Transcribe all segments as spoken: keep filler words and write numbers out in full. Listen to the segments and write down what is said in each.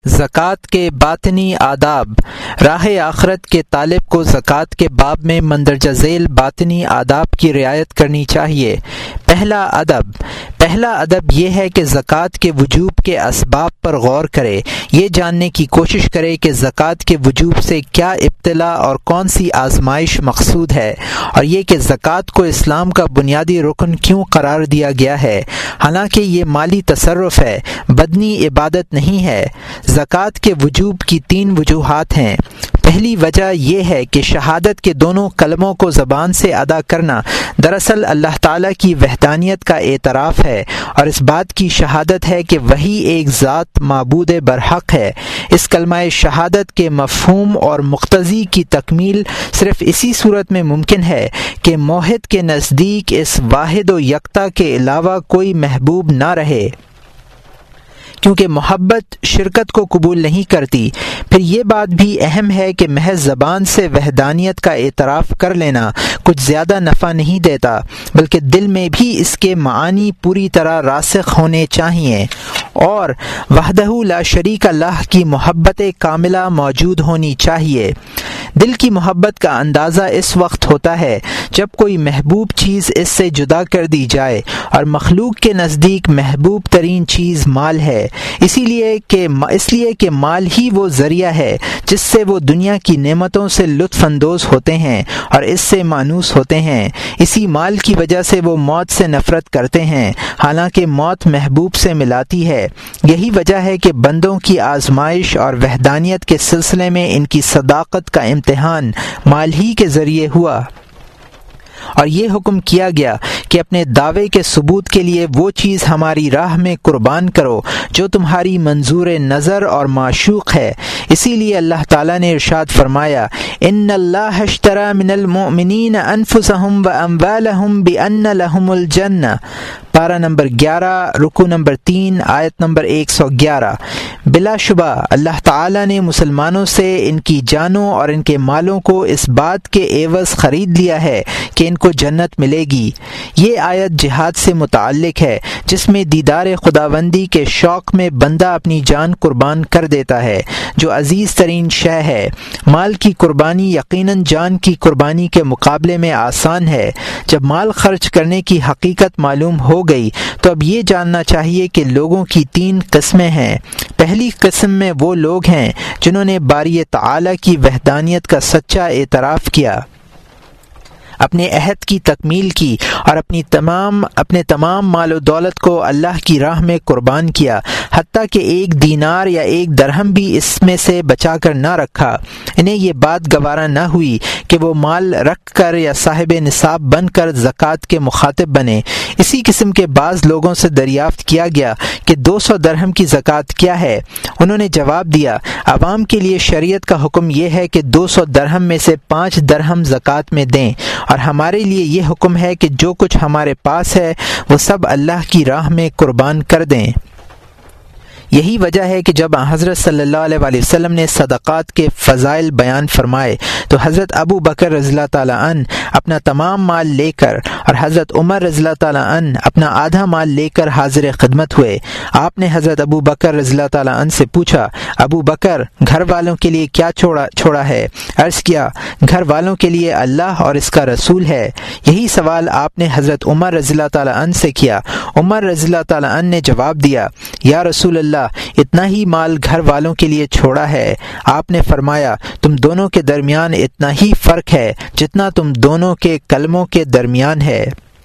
زکوٰۃ کے باطنی آداب۔ راہ آخرت کے طالب کو زکوٰۃ کے باب میں مندرجہ ذیل باطنی آداب کی رعایت کرنی چاہیے۔ پہلا ادب پہلا ادب یہ ہے کہ زکوٰۃ کے وجوب کے اسباب پر غور کرے، یہ جاننے کی کوشش کرے کہ زکوٰۃ کے وجوب سے کیا ابتلا اور کون سی آزمائش مقصود ہے، اور یہ کہ زکوٰۃ کو اسلام کا بنیادی رکن کیوں قرار دیا گیا ہے، حالانکہ یہ مالی تصرف ہے، بدنی عبادت نہیں ہے۔ زکوٰۃ کے وجوب کی تین وجوہات ہیں۔ پہلی وجہ یہ ہے کہ شہادت کے دونوں کلموں کو زبان سے ادا کرنا دراصل اللہ تعالیٰ کی وحدانیت کا اعتراف ہے، اور اس بات کی شہادت ہے کہ وہی ایک ذات معبود برحق ہے۔ اس کلمہ شہادت کے مفہوم اور مقتضی کی تکمیل صرف اسی صورت میں ممکن ہے کہ موحد کے نزدیک اس واحد و یکتا کے علاوہ کوئی محبوب نہ رہے، کیونکہ محبت شرکت کو قبول نہیں کرتی۔ پھر یہ بات بھی اہم ہے کہ محض زبان سے وحدانیت کا اعتراف کر لینا کچھ زیادہ نفع نہیں دیتا، بلکہ دل میں بھی اس کے معانی پوری طرح راسخ ہونے چاہیے، اور وحدہ لا شریک لہ کی محبت کاملہ موجود ہونی چاہیے۔ دل کی محبت کا اندازہ اس وقت ہوتا ہے جب کوئی محبوب چیز اس سے جدا کر دی جائے، اور مخلوق کے نزدیک محبوب ترین چیز مال ہے، اسی لیے کہ اس لیے کہ مال ہی وہ ذریعہ ہے جس سے وہ دنیا کی نعمتوں سے لطف اندوز ہوتے ہیں اور اس سے مانوس ہوتے ہیں۔ اسی مال کی وجہ سے وہ موت سے نفرت کرتے ہیں، حالانکہ موت محبوب سے ملاتی ہے۔ یہی وجہ ہے کہ بندوں کی آزمائش اور وحدانیت کے سلسلے میں ان کی صداقت کا امتحان مال ہی کے ذریعے ہوا، اور یہ حکم کیا گیا کہ اپنے دعوے کے ثبوت کے لیے وہ چیز ہماری راہ میں قربان کرو جو تمہاری منظور نظر اور معشوق ہے۔ اسی لیے اللہ تعالیٰ نے ارشاد فرمایا، ان اللہ اشتری من المؤمنین انفسهم واموالهم بان لهم الجنہ، پارہ نمبر گیارہ، رکوع نمبر تین، آیت نمبر ایک سو گیارہ۔ بلا شبہ اللہ تعالیٰ نے مسلمانوں سے ان کی جانوں اور ان کے مالوں کو اس بات کے عوض خرید لیا ہے کہ ان کو جنت ملے گی۔ یہ آیت جہاد سے متعلق ہے، جس میں دیدار خداوندی کے شوق میں بندہ اپنی جان قربان کر دیتا ہے، جو عزیز ترین شے ہے۔ مال کی قربانی یقیناً جان کی قربانی کے مقابلے میں آسان ہے۔ جب مال خرچ کرنے کی حقیقت معلوم ہو گئی تو اب یہ جاننا چاہیے کہ لوگوں کی تین قسمیں ہیں۔ پہلی قسم میں وہ لوگ ہیں جنہوں نے باری تعالیٰ کی وحدانیت کا سچا اعتراف کیا، اپنے عہد کی تکمیل کی، اور اپنی تمام اپنے تمام مال و دولت کو اللہ کی راہ میں قربان کیا، حتیٰ کہ ایک دینار یا ایک درہم بھی اس میں سے بچا کر نہ رکھا۔ انہیں یہ بات گوارا نہ ہوئی کہ وہ مال رکھ کر یا صاحب نصاب بن کر زکوٰۃ کے مخاطب بنے۔ اسی قسم کے بعض لوگوں سے دریافت کیا گیا کہ دو سو درہم کی زکوٰۃ کیا ہے؟ انہوں نے جواب دیا، عوام کے لیے شریعت کا حکم یہ ہے کہ دو سو درہم میں سے پانچ درہم زکوٰۃ میں دیں، اور ہمارے لیے یہ حکم ہے کہ جو کچھ ہمارے پاس ہے وہ سب اللہ کی راہ میں قربان کر دیں۔ یہی وجہ ہے کہ جب حضرت صلی اللہ علیہ وآلہ وسلم نے صدقات کے فضائل بیان فرمائے تو حضرت ابو بکر رضی اللہ تعالیٰ عنہ اپنا تمام مال لے کر اور حضرت عمر رضی اللہ تعالیٰ عنہ اپنا آدھا مال لے کر حاضر خدمت ہوئے۔ آپ نے حضرت ابو بکر رضی اللہ تعالیٰ عنہ سے پوچھا، ابو بکر، گھر والوں کے لیے کیا چھوڑا چھوڑا ہے؟ عرض کیا، گھر والوں کے لیے اللہ اور اس کا رسول ہے۔ یہی سوال آپ نے حضرت عمر رضی اللہ تعالیٰ عنہ سے کیا۔ عمر رضی اللہ تعالیٰ عنہ نے جواب دیا، یا رسول اللہ، اتنا ہی مال گھر والوں کے لیے چھوڑا ہے۔ آپ نے فرمایا، تم دونوں کے درمیان اتنا ہی فرق ہے جتنا تم دونوں کے کلموں کے درمیان ہے۔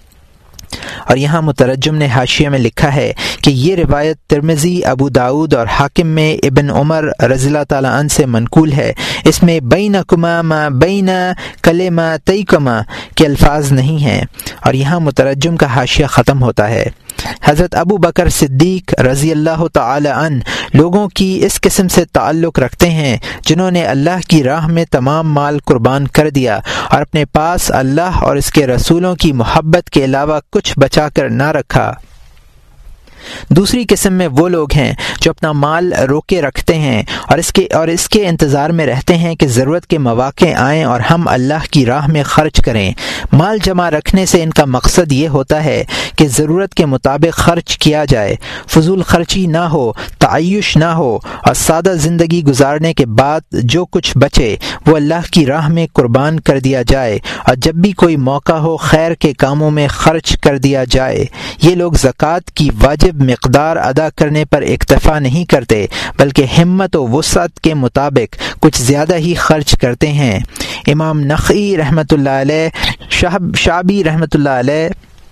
اور یہاں مترجم نے حاشیہ میں لکھا ہے کہ یہ روایت ترمذی، ابو داؤد اور حاکم میں ابن عمر رضی اللہ تعالیٰ عنہ سے منقول ہے۔ اس میں بینکما ما بین کلمتیکما کے الفاظ نہیں ہیں، اور یہاں مترجم کا حاشیہ ختم ہوتا ہے۔ حضرت ابو بکر صدیق رضی اللہ تعالی عنہ لوگوں کی اس قسم سے تعلق رکھتے ہیں جنہوں نے اللہ کی راہ میں تمام مال قربان کر دیا اور اپنے پاس اللہ اور اس کے رسولوں کی محبت کے علاوہ کچھ بچا کر نہ رکھا۔ دوسری قسم میں وہ لوگ ہیں جو اپنا مال روکے رکھتے ہیں اور اس کے اور اس کے انتظار میں رہتے ہیں کہ ضرورت کے مواقع آئیں اور ہم اللہ کی راہ میں خرچ کریں۔ مال جمع رکھنے سے ان کا مقصد یہ ہوتا ہے کہ ضرورت کے مطابق خرچ کیا جائے، فضول خرچی نہ ہو، تعیش نہ ہو، اور سادہ زندگی گزارنے کے بعد جو کچھ بچے وہ اللہ کی راہ میں قربان کر دیا جائے، اور جب بھی کوئی موقع ہو خیر کے کاموں میں خرچ کر دیا جائے۔ یہ لوگ زکوٰۃ کی واجب مقدار ادا کرنے پر اکتفا نہیں کرتے بلکہ ہمت و وسعت کے مطابق کچھ زیادہ ہی خرچ کرتے ہیں۔ امام نخعی رحمۃ اللہ علیہ، شعبی رحمۃ اللہ علیہ،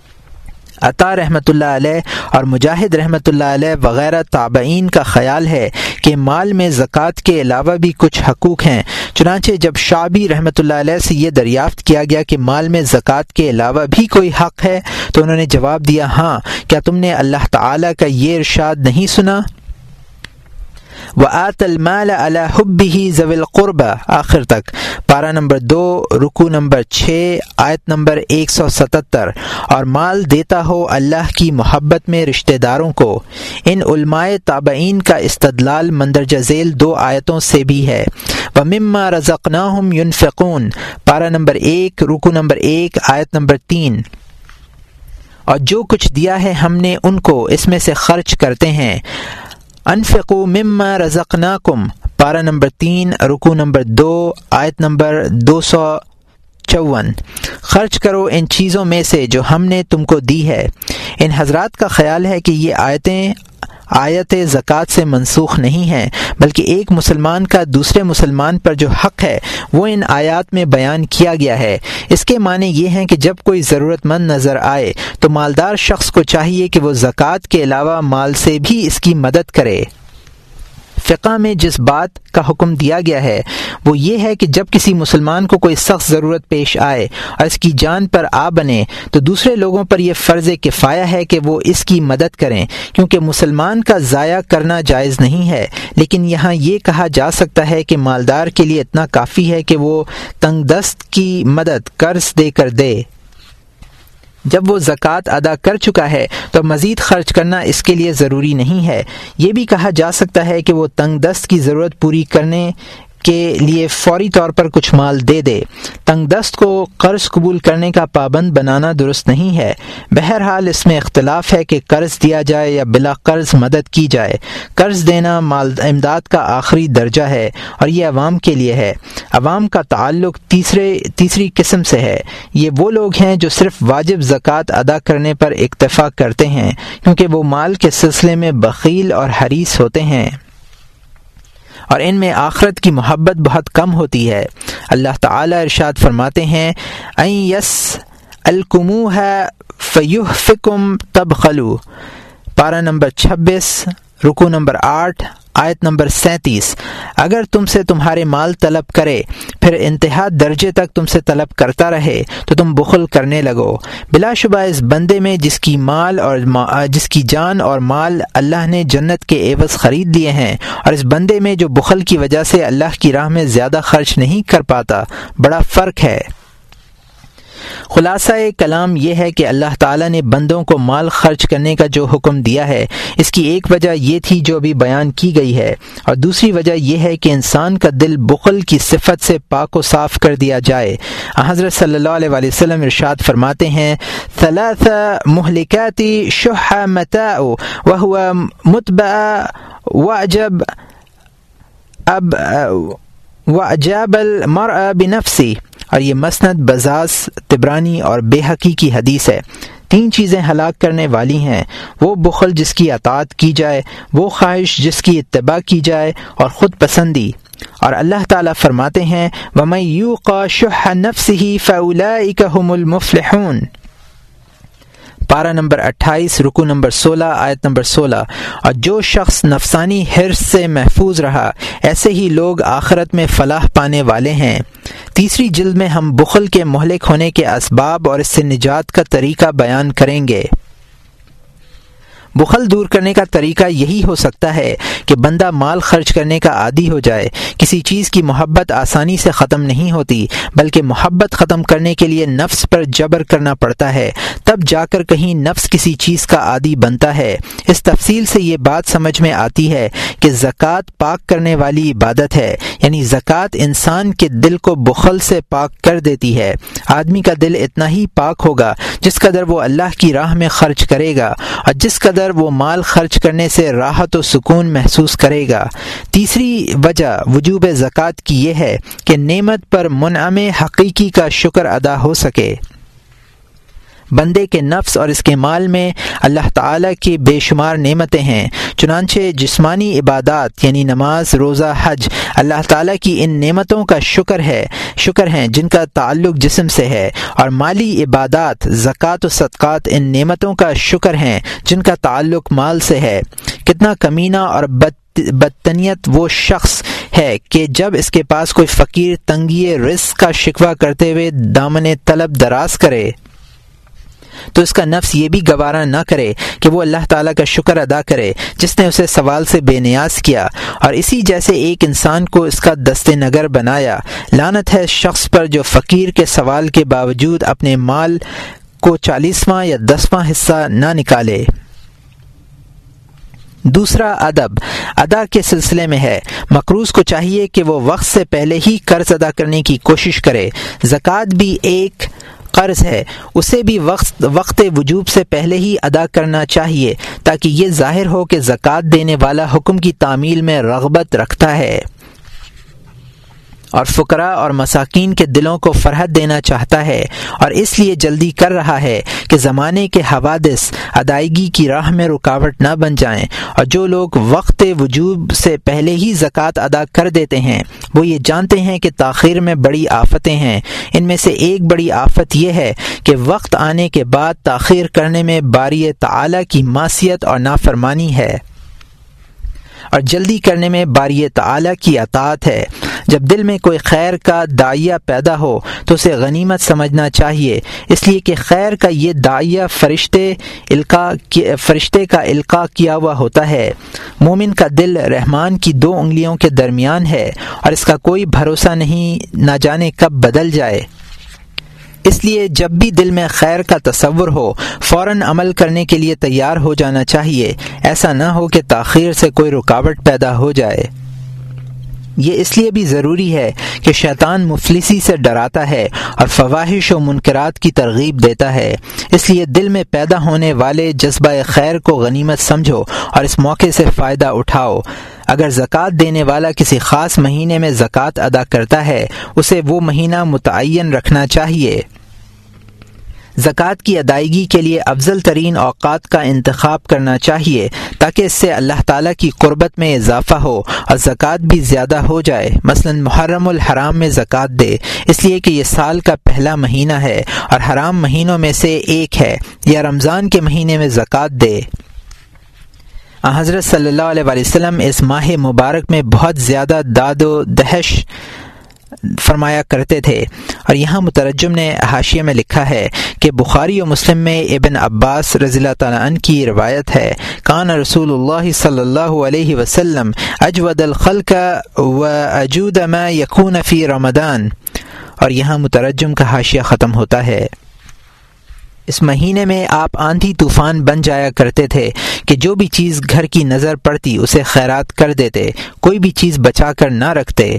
عطا رحمۃ اللہ علیہ اور مجاہد رحمۃ اللہ علیہ وغیرہ تابعین کا خیال ہے کہ مال میں زکوٰۃ کے علاوہ بھی کچھ حقوق ہیں۔ چنانچہ جب شعبی رحمۃ اللہ علیہ سے یہ دریافت کیا گیا کہ مال میں زکوٰۃ کے علاوہ بھی کوئی حق ہے تو انہوں نے جواب دیا، ہاں، کیا تم نے اللہ تعالیٰ کا یہ ارشاد نہیں سنا؟ وَآتَ الْمَالَ عَلَى حُبِّهِ ذَوِي الْقُرْبَى، آخر تک، پارہ نمبر دو، رکوع نمبر چھ، آیت نمبر ایک سو ستتر، اور مال دیتا ہو اللہ کی محبت میں رشتہ داروں کو۔ ان علماء تابعین کا استدلال مندرجہ ذیل دو آیتوں سے بھی ہے۔ وَمِمَّا رَزَقْنَاهُمْ يُنْفِقُونَ، پارہ نمبر ایک، رکوع نمبر ایک، آیت نمبر تین، اور جو کچھ دیا ہے ہم نے ان کو اس میں سے خرچ کرتے ہیں۔ انفقوا مما رزقناکم، پارہ نمبر تین، رکوع نمبر دو، آیت نمبر دو سو چون، خرچ کرو ان چیزوں میں سے جو ہم نے تم کو دی ہے۔ ان حضرات کا خیال ہے کہ یہ آیتیں آیت زکوٰۃ سے منسوخ نہیں ہیں بلکہ ایک مسلمان کا دوسرے مسلمان پر جو حق ہے وہ ان آیات میں بیان کیا گیا ہے۔ اس کے معنی یہ ہیں کہ جب کوئی ضرورت مند نظر آئے تو مالدار شخص کو چاہیے کہ وہ زکوٰۃ کے علاوہ مال سے بھی اس کی مدد کرے۔ فقہ میں جس بات کا حکم دیا گیا ہے وہ یہ ہے کہ جب کسی مسلمان کو کوئی سخت ضرورت پیش آئے اور اس کی جان پر آ بنے تو دوسرے لوگوں پر یہ فرض کفایہ ہے کہ وہ اس کی مدد کریں، کیونکہ مسلمان کا ضائع کرنا جائز نہیں ہے، لیکن یہاں یہ کہا جا سکتا ہے کہ مالدار کے لیے اتنا کافی ہے کہ وہ تنگ دست کی مدد قرض دے کر دے۔ جب وہ زکوٰۃ ادا کر چکا ہے تو مزید خرچ کرنا اس کے لیے ضروری نہیں ہے۔ یہ بھی کہا جا سکتا ہے کہ وہ تنگ دست کی ضرورت پوری کرنے کے لیے فوری طور پر کچھ مال دے دے۔ تنگ دست کو قرض قبول کرنے کا پابند بنانا درست نہیں ہے۔ بہرحال اس میں اختلاف ہے کہ قرض دیا جائے یا بلا قرض مدد کی جائے۔ قرض دینا مال امداد کا آخری درجہ ہے اور یہ عوام کے لیے ہے۔ عوام کا تعلق تیسرے تیسری قسم سے ہے۔ یہ وہ لوگ ہیں جو صرف واجب زکوٰۃ ادا کرنے پر اکتفا کرتے ہیں کیونکہ وہ مال کے سلسلے میں بخیل اور حریص ہوتے ہیں اور ان میں آخرت کی محبت بہت کم ہوتی ہے۔ اللہ تعالی ارشاد فرماتے ہیں، اَن يَسْأَلْكُمُوهَا فَيُحْفِكُمْ تَبْخَلُوا، پارہ نمبر چھبیس، رکوع نمبر آٹھ، آیت نمبر سینتیس، اگر تم سے تمہارے مال طلب کرے پھر انتہا درجے تک تم سے طلب کرتا رہے تو تم بخل کرنے لگو۔ بلا شبہ اس بندے میں جس کی مال اور جس کی جان اور مال اللہ نے جنت کے عوض خرید لیے ہیں، اور اس بندے میں جو بخل کی وجہ سے اللہ کی راہ میں زیادہ خرچ نہیں کر پاتا، بڑا فرق ہے۔ خلاصہ کلام یہ ہے کہ اللہ تعالیٰ نے بندوں کو مال خرچ کرنے کا جو حکم دیا ہے اس کی ایک وجہ یہ تھی جو ابھی بیان کی گئی ہے، اور دوسری وجہ یہ ہے کہ انسان کا دل بخل کی صفت سے پاک و صاف کر دیا جائے۔ حضرت صلی اللہ علیہ وآلہ وسلم ارشاد فرماتے ہیں، ثلاث مہلکات شح متاع وهو متبع واعجب اب واعجاب المرء بنفسه، اور یہ مسند بزاز، طبرانی اور بیہقی کی حدیث ہے۔ تین چیزیں ہلاک کرنے والی ہیں، وہ بخل جس کی اطاعت کی جائے، وہ خواہش جس کی اتباع کی جائے، اور خود پسندی۔ اور اللہ تعالیٰ فرماتے ہیں، وَمَن یُوقَ شُحَّ نَفْسِهِ فَأُولَٰئِکَ هُمُ الْمُفْلِحُونَ، پارہ نمبر اٹھائیس، رکوع نمبر سولہ، آیت نمبر سولہ، اور جو شخص نفسانی حرص سے محفوظ رہا ایسے ہی لوگ آخرت میں فلاح پانے والے ہیں۔ تیسری جلد میں ہم بخل کے مہلک ہونے کے اسباب اور اس سے نجات کا طریقہ بیان کریں گے۔ بخل دور کرنے کا طریقہ یہی ہو سکتا ہے کہ بندہ مال خرچ کرنے کا عادی ہو جائے۔ کسی چیز کی محبت آسانی سے ختم نہیں ہوتی، بلکہ محبت ختم کرنے کے لیے نفس پر جبر کرنا پڑتا ہے، تب جا کر کہیں نفس کسی چیز کا عادی بنتا ہے۔ اس تفصیل سے یہ بات سمجھ میں آتی ہے کہ زکوٰۃ پاک کرنے والی عبادت ہے، یعنی زکوٰۃ انسان کے دل کو بخل سے پاک کر دیتی ہے۔ آدمی کا دل اتنا ہی پاک ہوگا جس قدر وہ اللہ کی راہ میں خرچ کرے گا اور جس قدر وہ مال خرچ کرنے سے راحت و سکون محسوس کرے گا۔ تیسری وجہ وجوب زکوٰۃ کی یہ ہے کہ نعمت پر منعم حقیقی کا شکر ادا ہو سکے۔ بندے کے نفس اور اس کے مال میں اللہ تعالیٰ کی بے شمار نعمتیں ہیں، چنانچہ جسمانی عبادات یعنی نماز، روزہ، حج اللہ تعالیٰ کی ان نعمتوں کا شکر ہے شکر ہیں جن کا تعلق جسم سے ہے، اور مالی عبادات زکوٰۃ و صدقات ان نعمتوں کا شکر ہیں جن کا تعلق مال سے ہے۔ کتنا کمینہ اور بد بدتنیت وہ شخص ہے کہ جب اس کے پاس کوئی فقیر تنگی رزق کا شکوہ کرتے ہوئے دامن طلب دراز کرے تو اس کا نفس یہ بھی گوارا نہ کرے کہ وہ اللہ تعالیٰ کا شکر ادا کرے جس نے اسے سوال سے بے نیاز کیا اور اسی جیسے ایک انسان کو اس کا دست نگر بنایا۔ لعنت ہے شخص پر جو فقیر کے سوال کے باوجود اپنے مال کو چالیسواں یا دسواں حصہ نہ نکالے۔ دوسرا ادب ادا کے سلسلے میں ہے۔ مقروض کو چاہیے کہ وہ وقت سے پہلے ہی قرض ادا کرنے کی کوشش کرے۔ زکوٰۃ بھی ایک قرض ہے، اسے بھی وقت وقت وجوب سے پہلے ہی ادا کرنا چاہیے تاکہ یہ ظاہر ہو کہ زکوٰۃ دینے والا حکم کی تعمیل میں رغبت رکھتا ہے اور فقراء اور مساکین کے دلوں کو فرحت دینا چاہتا ہے، اور اس لیے جلدی کر رہا ہے کہ زمانے کے حوادث ادائیگی کی راہ میں رکاوٹ نہ بن جائیں۔ اور جو لوگ وقت وجوب سے پہلے ہی زکوٰۃ ادا کر دیتے ہیں وہ یہ جانتے ہیں کہ تاخیر میں بڑی آفتیں ہیں۔ ان میں سے ایک بڑی آفت یہ ہے کہ وقت آنے کے بعد تاخیر کرنے میں باری تعالیٰ کی معصیت اور نافرمانی ہے، اور جلدی کرنے میں باری تعالیٰ کی اطاعت ہے۔ جب دل میں کوئی خیر کا داعیہ پیدا ہو تو اسے غنیمت سمجھنا چاہیے، اس لیے کہ خیر کا یہ داعیہ فرشتے القاء فرشتے کا القاء کیا ہوا ہوتا ہے۔ مومن کا دل رحمان کی دو انگلیوں کے درمیان ہے اور اس کا کوئی بھروسہ نہیں، نہ جانے کب بدل جائے۔ اس لیے جب بھی دل میں خیر کا تصور ہو فوراً عمل کرنے کے لیے تیار ہو جانا چاہیے، ایسا نہ ہو کہ تاخیر سے کوئی رکاوٹ پیدا ہو جائے۔ یہ اس لیے بھی ضروری ہے کہ شیطان مفلسی سے ڈراتا ہے اور فواحش و منکرات کی ترغیب دیتا ہے، اس لیے دل میں پیدا ہونے والے جذبہ خیر کو غنیمت سمجھو اور اس موقع سے فائدہ اٹھاؤ۔ اگر زکوٰۃ دینے والا کسی خاص مہینے میں زکوٰۃ ادا کرتا ہے اسے وہ مہینہ متعین رکھنا چاہیے۔ زکوٰۃ کی ادائیگی کے لیے افضل ترین اوقات کا انتخاب کرنا چاہیے تاکہ اس سے اللہ تعالیٰ کی قربت میں اضافہ ہو اور زکوٰۃ بھی زیادہ ہو جائے۔ مثلا محرم الحرام میں زکوٰۃ دے، اس لیے کہ یہ سال کا پہلا مہینہ ہے اور حرام مہینوں میں سے ایک ہے، یا رمضان کے مہینے میں زکوٰۃ دے۔ حضرت صلی اللہ علیہ وآلہ وسلم اس ماہ مبارک میں بہت زیادہ داد و دہش فرمایا کرتے تھے، اور یہاں مترجم نے حاشیے میں لکھا ہے کہ بخاری و مسلم میں ابن عباس رضی اللہ تعالیٰ عنہ کی روایت ہے، کان رسول اللہ صلی اللہ علیہ وسلم اجود الخلق و اجود ما یکون فی رمضان، اور یہاں مترجم کا حاشیہ ختم ہوتا ہے۔ اس مہینے میں آپ آندھی طوفان بن جایا کرتے تھے کہ جو بھی چیز گھر کی نظر پڑتی اسے خیرات کر دیتے، کوئی بھی چیز بچا کر نہ رکھتے۔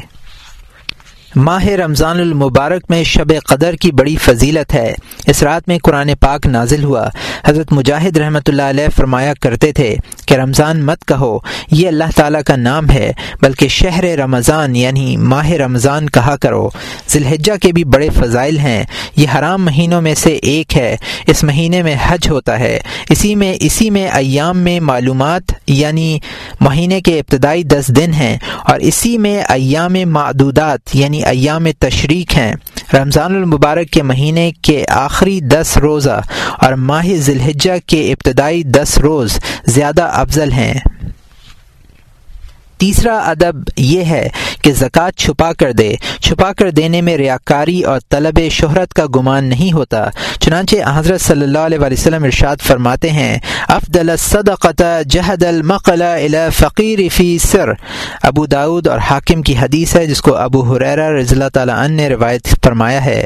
ماہ رمضان المبارک میں شب قدر کی بڑی فضیلت ہے۔ اس رات میں قرآن پاک نازل ہوا۔ حضرت مجاہد رحمۃ اللہ علیہ فرمایا کرتے تھے کہ رمضان مت کہو، یہ اللہ تعالیٰ کا نام ہے، بلکہ شہر رمضان یعنی ماہ رمضان کہا کرو۔ ذی الحجہ کے بھی بڑے فضائل ہیں، یہ حرام مہینوں میں سے ایک ہے۔ اس مہینے میں حج ہوتا ہے، اسی میں اسی میں ایام میں معلومات یعنی مہینے کے ابتدائی دس دن ہیں، اور اسی میں ایام معدودات یعنی ایام تشریق ہیں۔ رمضان المبارک کے مہینے کے آخری دس روزہ اور ماہ ذی الحجہ کے ابتدائی دس روز زیادہ افضل ہیں۔ تیسرا ادب یہ ہے کہ زکوٰۃ چھپا کر دے، چھپا کر دینے میں ریاکاری اور طلب شہرت کا گمان نہیں ہوتا۔ چنانچہ حضرت صلی اللہ علیہ وآلہ وسلم ارشاد فرماتے ہیں افضل الصدقۃ جہد المقل الی فقیر فی سر۔ ابو داؤد اور حاکم کی حدیث ہے جس کو ابو ہریرہ رضی اللہ تعالی عنہ نے روایت فرمایا ہے۔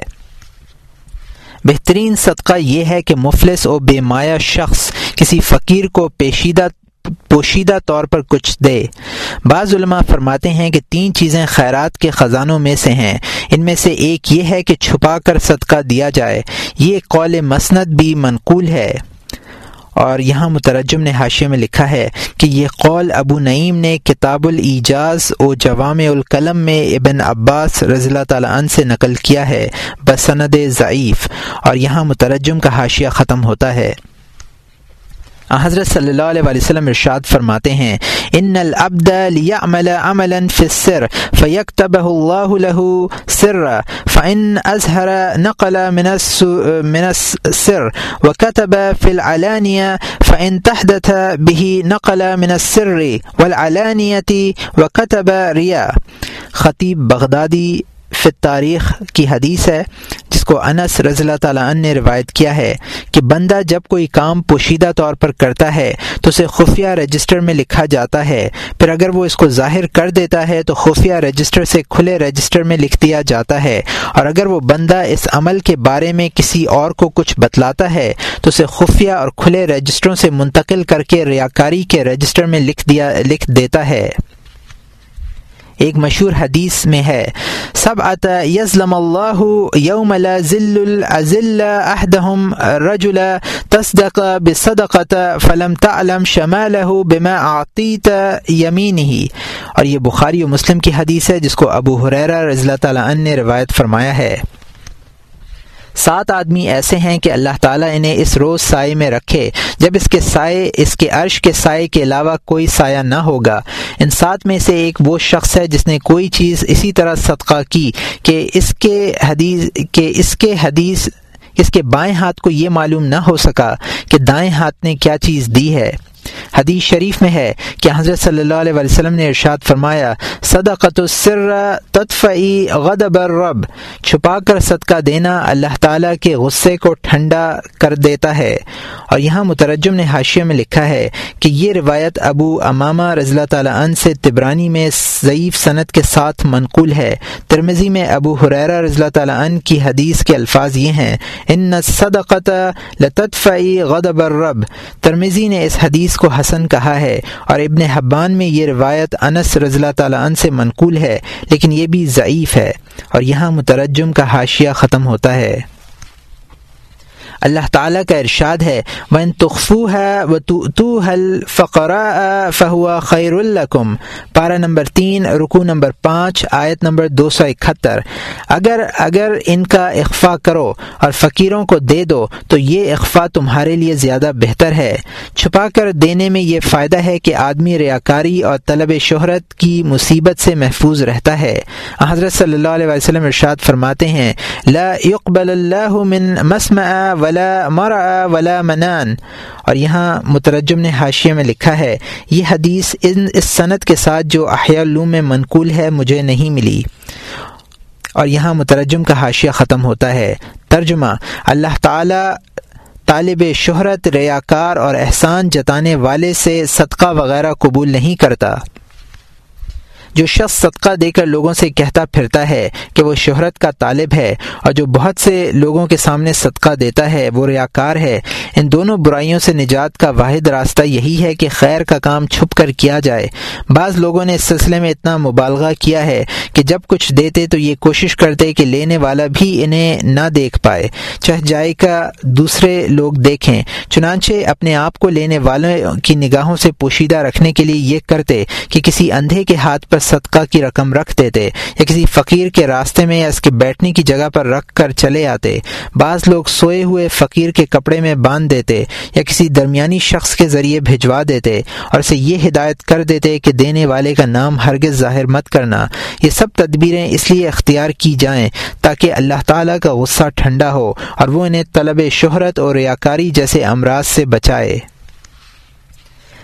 بہترین صدقہ یہ ہے کہ مفلس و بے مایہ شخص کسی فقیر کو پیشیدہ پوشیدہ طور پر کچھ دے۔ بعض علماء فرماتے ہیں کہ تین چیزیں خیرات کے خزانوں میں سے ہیں، ان میں سے ایک یہ ہے کہ چھپا کر صدقہ دیا جائے۔ یہ قول مسند بھی منقول ہے، اور یہاں مترجم نے حاشیے میں لکھا ہے کہ یہ قول ابو نعیم نے کتاب الایجاز و جوامع الکلم میں ابن عباس رضی اللہ تعالی عنہ سے نقل کیا ہے بسند ضعیف، اور یہاں مترجم کا حاشیہ ختم ہوتا ہے۔ حضرت صلی اللہ علیہ وآلہ وسلم ارشاد فرماتے ہیں ان العبد لیعمل عملا فی السر فیکتبہ اللہ له سرا فان اظہر نقل من السر وکتب فی العلانیہ فان تحدث به نقل من السر والعلانیۃ وکتب ریا۔ خطیب بغدادی فی التاریخ کی حدیث ہے جس کو انس رضی اللہ تعالیٰ عنہ نے روایت کیا ہے کہ بندہ جب کوئی کام پوشیدہ طور پر کرتا ہے تو اسے خفیہ رجسٹر میں لکھا جاتا ہے، پھر اگر وہ اس کو ظاہر کر دیتا ہے تو خفیہ رجسٹر سے کھلے رجسٹر میں لکھ دیا جاتا ہے، اور اگر وہ بندہ اس عمل کے بارے میں کسی اور کو کچھ بتلاتا ہے تو اسے خفیہ اور کھلے رجسٹروں سے منتقل کر کے ریاکاری کے رجسٹر میں لکھ دیا لکھ دیتا ہے۔ ایک مشہور حدیث میں ہے سبعۃ یظلم اللہ یوم لا ظل الاذل احدهم رجل تصدق بالصدقۃ فلم تعلم شمالہ بما اعطیت یمینہ، اور یہ بخاری و مسلم کی حدیث ہے جس کو ابو ہریرہ رضی اللہ تعالی عنہ نے روایت فرمایا ہے۔ سات آدمی ایسے ہیں کہ اللہ تعالیٰ انہیں اس روز سائے میں رکھے جب اس کے سائے اس کے عرش کے سائے کے علاوہ کوئی سایہ نہ ہوگا۔ ان سات میں سے ایک وہ شخص ہے جس نے کوئی چیز اسی طرح صدقہ کی کہ اس کے حدیث کہ اس کے حدیث اس کے بائیں ہاتھ کو یہ معلوم نہ ہو سکا کہ دائیں ہاتھ نے کیا چیز دی ہے۔ حدیث شریف میں ہے کہ حضرت صلی اللہ علیہ وسلم نے ارشاد فرمایا صدقۃ السر تطفئی غضب الرب، چھپا کر صدقہ دینا اللہ تعالیٰ کے غصے کو ٹھنڈا کر دیتا ہے۔ اور یہاں مترجم نے حاشیے میں لکھا ہے کہ یہ روایت ابو امامہ رضی اللہ تعالیٰ عنہ سے طبرانی میں ضعیف سند کے ساتھ منقول ہے۔ ترمذی میں ابو ہریرہ رضی اللہ تعالیٰ عنہ کی حدیث کے الفاظ یہ ہیں ان الصدقۃ لتطفئی غضب الرب۔ ترمذی نے اس حدیث کو حسن کہا ہے، اور ابن حبان میں یہ روایت انس رضی اللہ تعالیٰ عنہ سے منقول ہے لیکن یہ بھی ضعیف ہے، اور یہاں مترجم کا حاشیہ ختم ہوتا ہے۔ اللہ تعالیٰ کا ارشاد ہے وَإِن تُخْفُوهَا وَتُؤْتُوهَا الْفُقَرَاءَ فَهُوَ خَيْرٌ لَكُمْ، پارہ نمبر تین رکوع نمبر پانچ آیت نمبر دو سو اکہتر۔ اگر اگر ان کا اخفا کرو اور فقیروں کو دے دو تو یہ اخفا تمہارے لیے زیادہ بہتر ہے۔ چھپا کر دینے میں یہ فائدہ ہے کہ آدمی ریاکاری اور طلب شہرت کی مصیبت سے محفوظ رہتا ہے۔ حضرت صلی اللہ علیہ وسلم ارشاد فرماتے ہیں لا يقبل اللہ من مسمع ولا مرع ولا منان، اور یہاں مترجم نے حاشیے میں لکھا ہے یہ حدیث ان اس سند کے ساتھ جو احیاء العلوم میں منقول ہے مجھے نہیں ملی، اور یہاں مترجم کا حاشیہ ختم ہوتا ہے۔ ترجمہ: اللہ تعالی طالب شہرت، ریاکار اور احسان جتانے والے سے صدقہ وغیرہ قبول نہیں کرتا۔ جو شخص صدقہ دے کر لوگوں سے کہتا پھرتا ہے کہ وہ شہرت کا طالب ہے، اور جو بہت سے لوگوں کے سامنے صدقہ دیتا ہے وہ ریاکار ہے، ان دونوں برائیوں سے نجات کا واحد راستہ یہی ہے کہ خیر کا کام چھپ کر کیا جائے۔ بعض لوگوں نے اس سلسلے میں اتنا مبالغہ کیا ہے کہ جب کچھ دیتے تو یہ کوشش کرتے کہ لینے والا بھی انہیں نہ دیکھ پائے، چاہے جائے کا دوسرے لوگ دیکھیں۔ چنانچہ اپنے آپ کو لینے والوں کی نگاہوں سے پوشیدہ رکھنے کے لیے یہ کرتے کہ کسی اندھے کے ہاتھ پر صدقہ کی رقم رکھ دیتے، یا کسی فقیر کے راستے میں یا اس کے بیٹھنے کی جگہ پر رکھ کر چلے آتے۔ بعض لوگ سوئے ہوئے فقیر کے کپڑے میں باندھ دیتے یا کسی درمیانی شخص کے ذریعے بھجوا دیتے، اور اسے یہ ہدایت کر دیتے کہ دینے والے کا نام ہرگز ظاہر مت کرنا۔ یہ سب تدبیریں اس لیے اختیار کی جائیں تاکہ اللہ تعالیٰ کا غصہ ٹھنڈا ہو اور وہ انہیں طلب شہرت اور ریاکاری جیسے امراض سے بچائے۔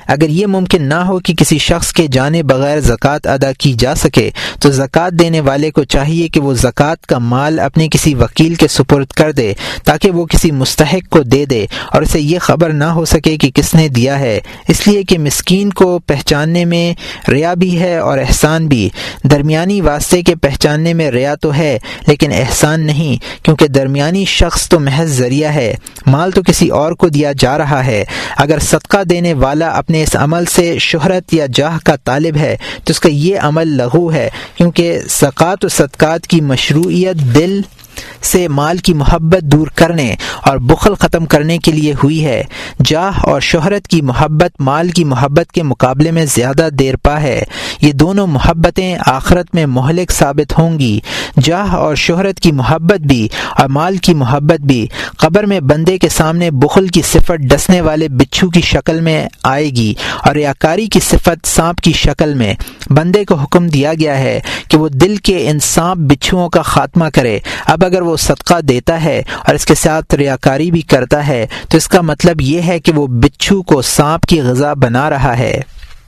اگر یہ ممکن نہ ہو کہ کسی شخص کے جانے بغیر زکوٰۃ ادا کی جا سکے تو زکوٰۃ دینے والے کو چاہیے کہ وہ زکوٰۃ کا مال اپنے کسی وکیل کے سپرد کر دے تاکہ وہ کسی مستحق کو دے دے اور اسے یہ خبر نہ ہو سکے کہ کس نے دیا ہے، اس لیے کہ مسکین کو پہچاننے میں ریا بھی ہے اور احسان بھی۔ درمیانی واسطے کے پہچاننے میں ریا تو ہے لیکن احسان نہیں، کیونکہ درمیانی شخص تو محض ذریعہ ہے، مال تو کسی اور کو دیا جا رہا ہے۔ اگر صدقہ دینے والا اپنے اس عمل سے شہرت یا جاہ کا طالب ہے تو اس کا یہ عمل لغو ہے، کیونکہ زکوٰۃ و صدقات کی مشروعیت دل سے مال کی محبت دور کرنے اور بخل ختم کرنے کے لیے ہوئی ہے۔ جاہ اور شہرت کی محبت مال کی محبت کے مقابلے میں زیادہ دیر پا ہے۔ یہ دونوں محبتیں آخرت میں مہلک ثابت ہوں گی۔ جاہ اور شہرت کی محبت بھی اور مال کی محبت بھی قبر میں بندے کے سامنے بخل کی صفت ڈسنے والے بچھو کی شکل میں آئے گی اور ریاکاری کی صفت سانپ کی شکل میں۔ بندے کو حکم دیا گیا ہے کہ وہ دل کے ان سانپ بچھوؤں کا خاتمہ کرے۔ اب اگر وہ صدقہ دیتا ہے اور اس کے ساتھ ریاکاری بھی کرتا ہے تو اس کا مطلب یہ ہے کہ وہ بچھو کو سانپ کی غذا بنا رہا ہے۔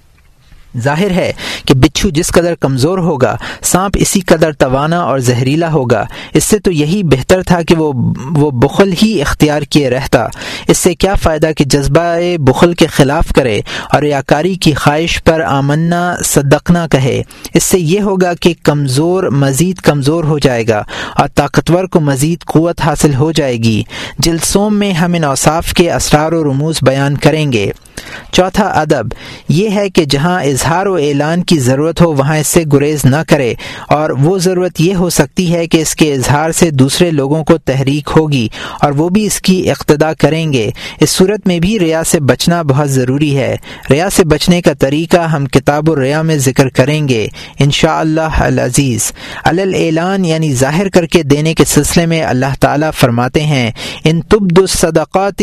ظاہر ہے کہ بچھو جس قدر کمزور ہوگا سانپ اسی قدر توانا اور زہریلا ہوگا۔ اس سے تو یہی بہتر تھا کہ وہ وہ بخل ہی اختیار کیے رہتا۔ اس سے کیا فائدہ کہ جذبہ بخل کے خلاف کرے اور ریاکاری کی خواہش پر آمنا صدقنا کہے۔ اس سے یہ ہوگا کہ کمزور مزید کمزور ہو جائے گا اور طاقتور کو مزید قوت حاصل ہو جائے گی۔ جلد سوم میں ہم ان اوصاف کے اسرار و رموز بیان کریں گے۔ چوتھا ادب یہ ہے کہ جہاں اظہار و اعلان کی ضرورت ہو وہاں اس سے گریز نہ کرے، اور وہ ضرورت یہ ہو سکتی ہے کہ اس کے اظہار سے دوسرے لوگوں کو تحریک ہوگی اور وہ بھی اس کی اقتداء کریں گے۔ اس صورت میں بھی ریا سے بچنا بہت ضروری ہے۔ ریا سے بچنے کا طریقہ ہم کتاب الریا میں ذکر کریں گے انشاءاللہ العزیز۔ علی الاعلان یعنی ظاہر کر کے دینے کے سلسلے میں اللہ تعالیٰ فرماتے ہیں ان تبدوا الصدقات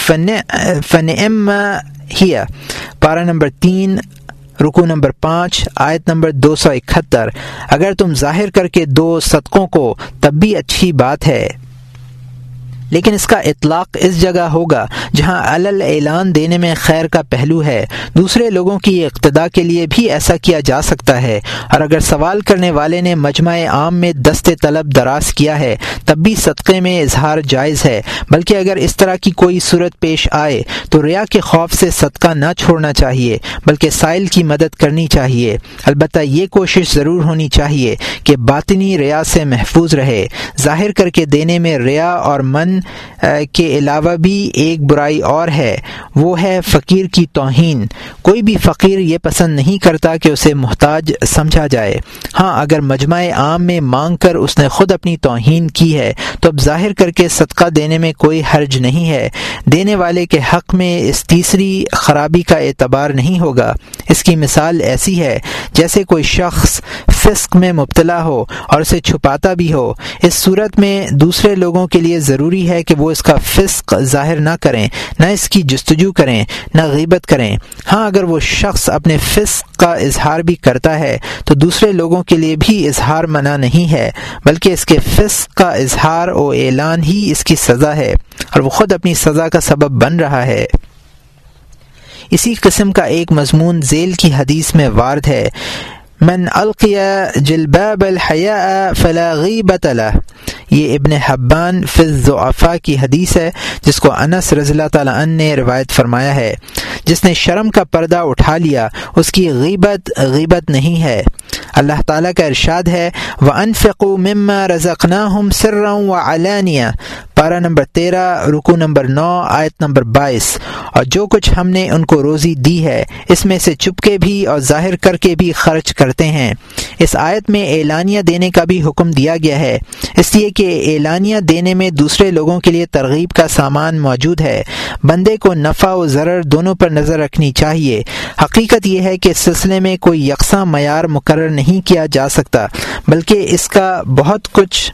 فنعم ہی، پارہ نمبر تین رکوع نمبر پانچ آیت نمبر دو سو اکہتر۔ اگر تم ظاہر کر کے دو صدقوں کو تب بھی اچھی بات ہے، لیکن اس کا اطلاق اس جگہ ہوگا جہاں علل اعلان دینے میں خیر کا پہلو ہے۔ دوسرے لوگوں کی اقتداء کے لیے بھی ایسا کیا جا سکتا ہے، اور اگر سوال کرنے والے نے مجمع عام میں دست طلب دراز کیا ہے تب بھی صدقے میں اظہار جائز ہے، بلکہ اگر اس طرح کی کوئی صورت پیش آئے تو ریا کے خوف سے صدقہ نہ چھوڑنا چاہیے بلکہ سائل کی مدد کرنی چاہیے۔ البتہ یہ کوشش ضرور ہونی چاہیے کہ باطنی ریا سے محفوظ رہے۔ ظاہر کر کے دینے میں ریا اور من کے علاوہ بھی ایک برائی اور ہے، وہ ہے فقیر کی توہین۔ کوئی بھی فقیر یہ پسند نہیں کرتا کہ اسے محتاج سمجھا جائے۔ ہاں اگر مجمع عام میں مانگ کر اس نے خود اپنی توہین کی ہے تو اب ظاہر کر کے صدقہ دینے میں کوئی حرج نہیں ہے۔ دینے والے کے حق میں اس تیسری خرابی کا اعتبار نہیں ہوگا۔ اس کی مثال ایسی ہے جیسے کوئی شخص فسق میں مبتلا ہو اور اسے چھپاتا بھی ہو۔ اس صورت میں دوسرے لوگوں کے لیے ضروری ہے کہ وہ اس کا فسق ظاہر نہ کریں، نہ اس کی جستجو کریں، نہ غیبت کریں۔ ہاں اگر وہ شخص اپنے فسق کا اظہار بھی کرتا ہے تو دوسرے لوگوں کے لیے بھی اظہار منع نہیں ہے، بلکہ اس کے فسق کا اظہار و اعلان ہی اس کی سزا ہے، اور وہ خود اپنی سزا کا سبب بن رہا ہے۔ اسی قسم کا ایک مضمون ذیل کی حدیث میں وارد ہے من القی جلباب الحیاء فلا غیبت لہ۔ یہ ابن حبان فی الضعفاء کی حدیث ہے جس کو انس رضی اللہ تعالیٰ عنہ نے روایت فرمایا ہے۔ جس نے شرم کا پردہ اٹھا لیا اس کی غیبت غیبت نہیں ہے۔ اللہ تعالیٰ کا ارشاد ہے وَأَنفِقُوا مِمَّا رَزَقْنَاهُمْ سِرًّا وَعَلَانِيَةً، پارہ نمبر تیرہ رکوع نمبر نو آیت نمبر بائیس۔ اور جو کچھ ہم نے ان کو روزی دی ہے اس میں سے چپکے بھی اور ظاہر کر کے بھی خرچ کرتے ہیں۔ اس آیت میں اعلانیہ دینے کا بھی حکم دیا گیا ہے، اس لیے کہ اعلانیہ دینے میں دوسرے لوگوں کے لیے ترغیب کا سامان موجود ہے۔ بندے کو نفع و ضرر دونوں پر نظر رکھنی چاہیے۔ حقیقت یہ ہے کہ اس سلسلے میں کوئی یکساں معیار مقرر نہیں کیا جا سکتا، بلکہ اس کا بہت کچھ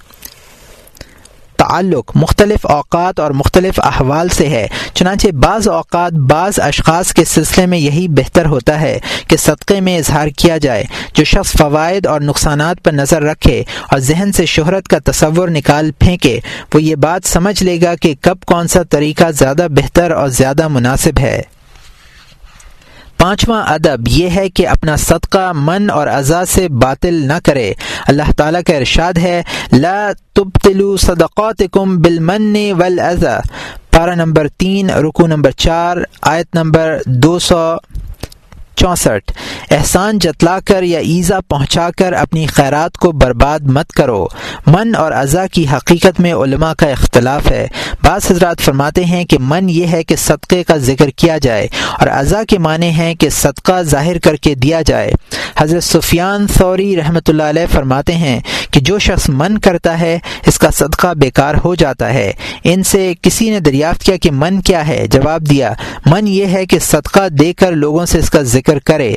تعلق مختلف اوقات اور مختلف احوال سے ہے۔ چنانچہ بعض اوقات بعض اشخاص کے سلسلے میں یہی بہتر ہوتا ہے کہ صدقے میں اظہار کیا جائے۔ جو شخص فوائد اور نقصانات پر نظر رکھے اور ذہن سے شہرت کا تصور نکال پھینکے وہ یہ بات سمجھ لے گا کہ کب کون سا طریقہ زیادہ بہتر اور زیادہ مناسب ہے۔ پانچواں ادب یہ ہے کہ اپنا صدقہ من اور اذا سے باطل نہ کرے۔ اللہ تعالیٰ کا ارشاد ہے لا تبطلوا صدقاتکم بالمن والاذى، پارہ نمبر تین رکوع نمبر چار آیت نمبر دو سو چونسٹھ۔ احسان جتلا کر یا ایذا پہنچا کر اپنی خیرات کو برباد مت کرو۔ من اور اذا کی حقیقت میں علماء کا اختلاف ہے۔ بعض حضرات فرماتے ہیں کہ من یہ ہے کہ صدقے کا ذکر کیا جائے، اور اذا کے معنی ہیں کہ صدقہ ظاہر کر کے دیا جائے۔ حضرت سفیان ثوری رحمۃ اللہ علیہ فرماتے ہیں کہ جو شخص من کرتا ہے اس کا صدقہ بیکار ہو جاتا ہے۔ ان سے کسی نے دریافت کیا کہ من کیا ہے؟ جواب دیا من یہ ہے کہ صدقہ دے کر لوگوں سے اس کا ذکر کرے۔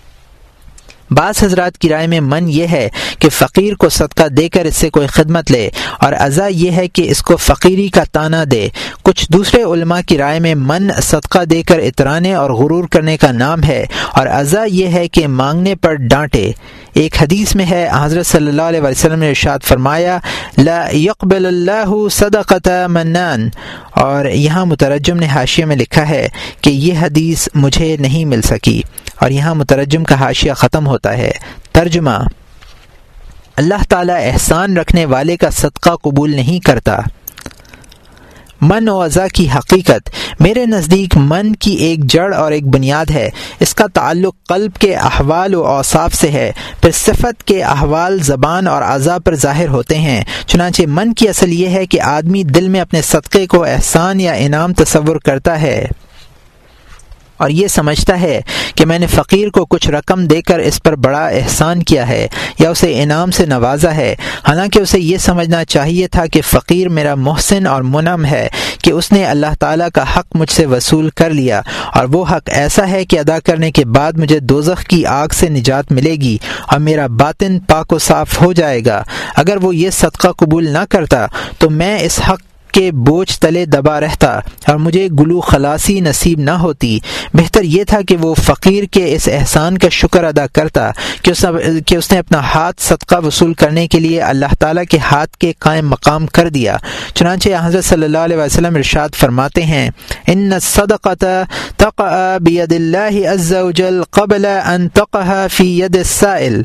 بعض حضرات کی رائے میں من یہ ہے کہ فقیر کو صدقہ دے کر اس سے کوئی خدمت لے، اور اذا یہ ہے کہ اس کو فقیری کا طعنہ دے۔ کچھ دوسرے علماء کی رائے میں من صدقہ دے کر اترانے اور غرور کرنے کا نام ہے، اور اذا یہ ہے کہ مانگنے پر ڈانٹے۔ ایک حدیث میں ہے حضرت صلی اللہ علیہ وسلم نے ارشاد فرمایا لا يقبل اللہ صدقۃ منان، اور یہاں مترجم نے حاشیے میں لکھا ہے کہ یہ حدیث مجھے نہیں مل سکی، اور یہاں مترجم کا حاشیہ ختم ہوتا ہے۔ ترجمہ: اللہ تعالیٰ احسان رکھنے والے کا صدقہ قبول نہیں کرتا۔ من و اذا کی حقیقت میرے نزدیک من کی ایک جڑ اور ایک بنیاد ہے۔ اس کا تعلق قلب کے احوال و اوصاف سے ہے، پھر صفت کے احوال زبان اور اعضاء پر ظاہر ہوتے ہیں۔ چنانچہ من کی اصل یہ ہے کہ آدمی دل میں اپنے صدقے کو احسان یا انعام تصور کرتا ہے، اور یہ سمجھتا ہے کہ میں نے فقیر کو کچھ رقم دے کر اس پر بڑا احسان کیا ہے یا اسے انعام سے نوازا ہے، حالانکہ اسے یہ سمجھنا چاہیے تھا کہ فقیر میرا محسن اور منعم ہے کہ اس نے اللہ تعالیٰ کا حق مجھ سے وصول کر لیا، اور وہ حق ایسا ہے کہ ادا کرنے کے بعد مجھے دوزخ کی آگ سے نجات ملے گی اور میرا باطن پاک و صاف ہو جائے گا۔ اگر وہ یہ صدقہ قبول نہ کرتا تو میں اس حق کے بوجھ تلے دبا رہتا اور مجھے گلو خلاصی نصیب نہ ہوتی۔ بہتر یہ تھا کہ وہ فقیر کے اس احسان کا شکر ادا کرتا کہ اس کہ اس نے اپنا ہاتھ صدقہ وصول کرنے کے لیے اللہ تعالیٰ کے ہاتھ کے قائم مقام کر دیا۔ چنانچہ حضرت صلی اللہ علیہ وسلم ارشاد فرماتے ہیں ان الصدقۃ تقع بید اللہ عز وجل قبل ان تقع فی ید السائل،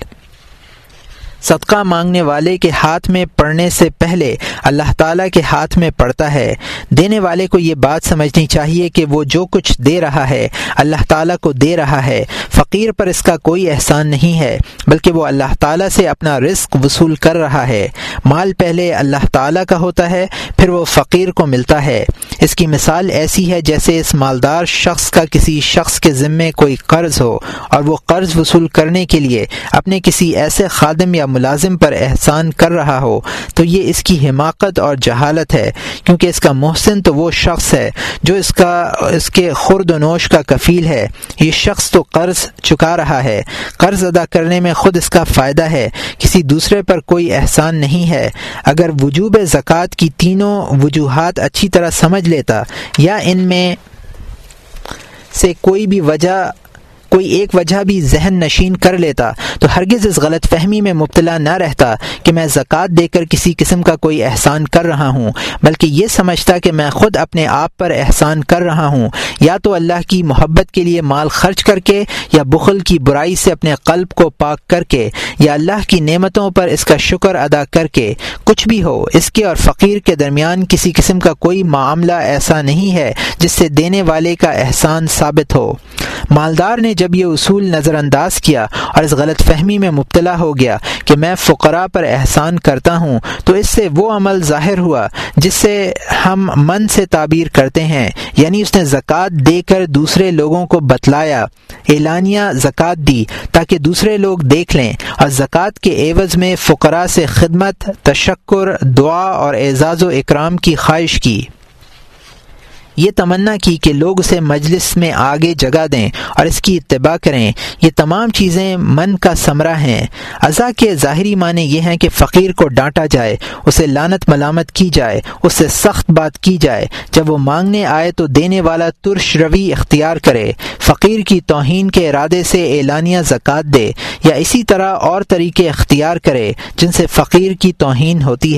صدقہ مانگنے والے کے ہاتھ میں پڑنے سے پہلے اللہ تعالیٰ کے ہاتھ میں پڑتا ہے۔ دینے والے کو یہ بات سمجھنی چاہیے کہ وہ جو کچھ دے رہا ہے اللہ تعالیٰ کو دے رہا ہے، فقیر پر اس کا کوئی احسان نہیں ہے، بلکہ وہ اللہ تعالیٰ سے اپنا رزق وصول کر رہا ہے۔ مال پہلے اللہ تعالیٰ کا ہوتا ہے، پھر وہ فقیر کو ملتا ہے۔ اس کی مثال ایسی ہے جیسے اس مالدار شخص کا کسی شخص کے ذمے کوئی قرض ہو اور وہ قرض وصول کرنے کے لیے اپنے کسی ایسے خادم یا ملازم پر احسان کر رہا ہو، تو یہ اس کی حماقت اور جہالت ہے، کیونکہ اس کا محسن تو وہ شخص ہے جو اس کا اس کے خورد و نوش کا کفیل ہے۔ یہ شخص تو قرض چکا رہا ہے، قرض ادا کرنے میں خود اس کا فائدہ ہے، کسی دوسرے پر کوئی احسان نہیں ہے۔ اگر وجوب زکوٰۃ کی تینوں وجوہات اچھی طرح سمجھ لیتا یا ان میں سے کوئی بھی وجہ کوئی ایک وجہ بھی ذہن نشین کر لیتا تو ہرگز اس غلط فہمی میں مبتلا نہ رہتا کہ میں زکوٰۃ دے کر کسی قسم کا کوئی احسان کر رہا ہوں، بلکہ یہ سمجھتا کہ میں خود اپنے آپ پر احسان کر رہا ہوں، یا تو اللہ کی محبت کے لیے مال خرچ کر کے، یا بخل کی برائی سے اپنے قلب کو پاک کر کے، یا اللہ کی نعمتوں پر اس کا شکر ادا کر کے۔ کچھ بھی ہو، اس کے اور فقیر کے درمیان کسی قسم کا کوئی معاملہ ایسا نہیں ہے جس سے دینے والے کا احسان ثابت ہو۔ مالدار نے جب یہ اصول نظر انداز کیا اور اس غلط فہمی میں مبتلا ہو گیا کہ میں فقراء پر احسان کرتا ہوں، تو اس سے وہ عمل ظاہر ہوا جس سے ہم من سے تعبیر کرتے ہیں، یعنی اس نے زکوٰۃ دے کر دوسرے لوگوں کو بتلایا، اعلانیہ زکوٰۃ دی تاکہ دوسرے لوگ دیکھ لیں، اور زکوٰۃ کے عوض میں فقراء سے خدمت، تشکر، دعا اور اعزاز و اکرام کی خواہش کی۔ یہ تمنا کی کہ لوگ اسے مجلس میں آگے جگہ دیں اور اس کی اتباع کریں۔ یہ تمام چیزیں من کا ثمرہ ہیں۔ عزا کے ظاہری معنی یہ ہیں کہ فقیر کو ڈانٹا جائے، اسے لعنت ملامت کی جائے، اس سے سخت بات کی جائے، جب وہ مانگنے آئے تو دینے والا ترش روی اختیار کرے، فقیر کی توہین کے ارادے سے اعلانیہ زکوٰۃ دے، یا اسی طرح اور طریقے اختیار کرے جن سے فقیر کی توہین ہوتی ہے۔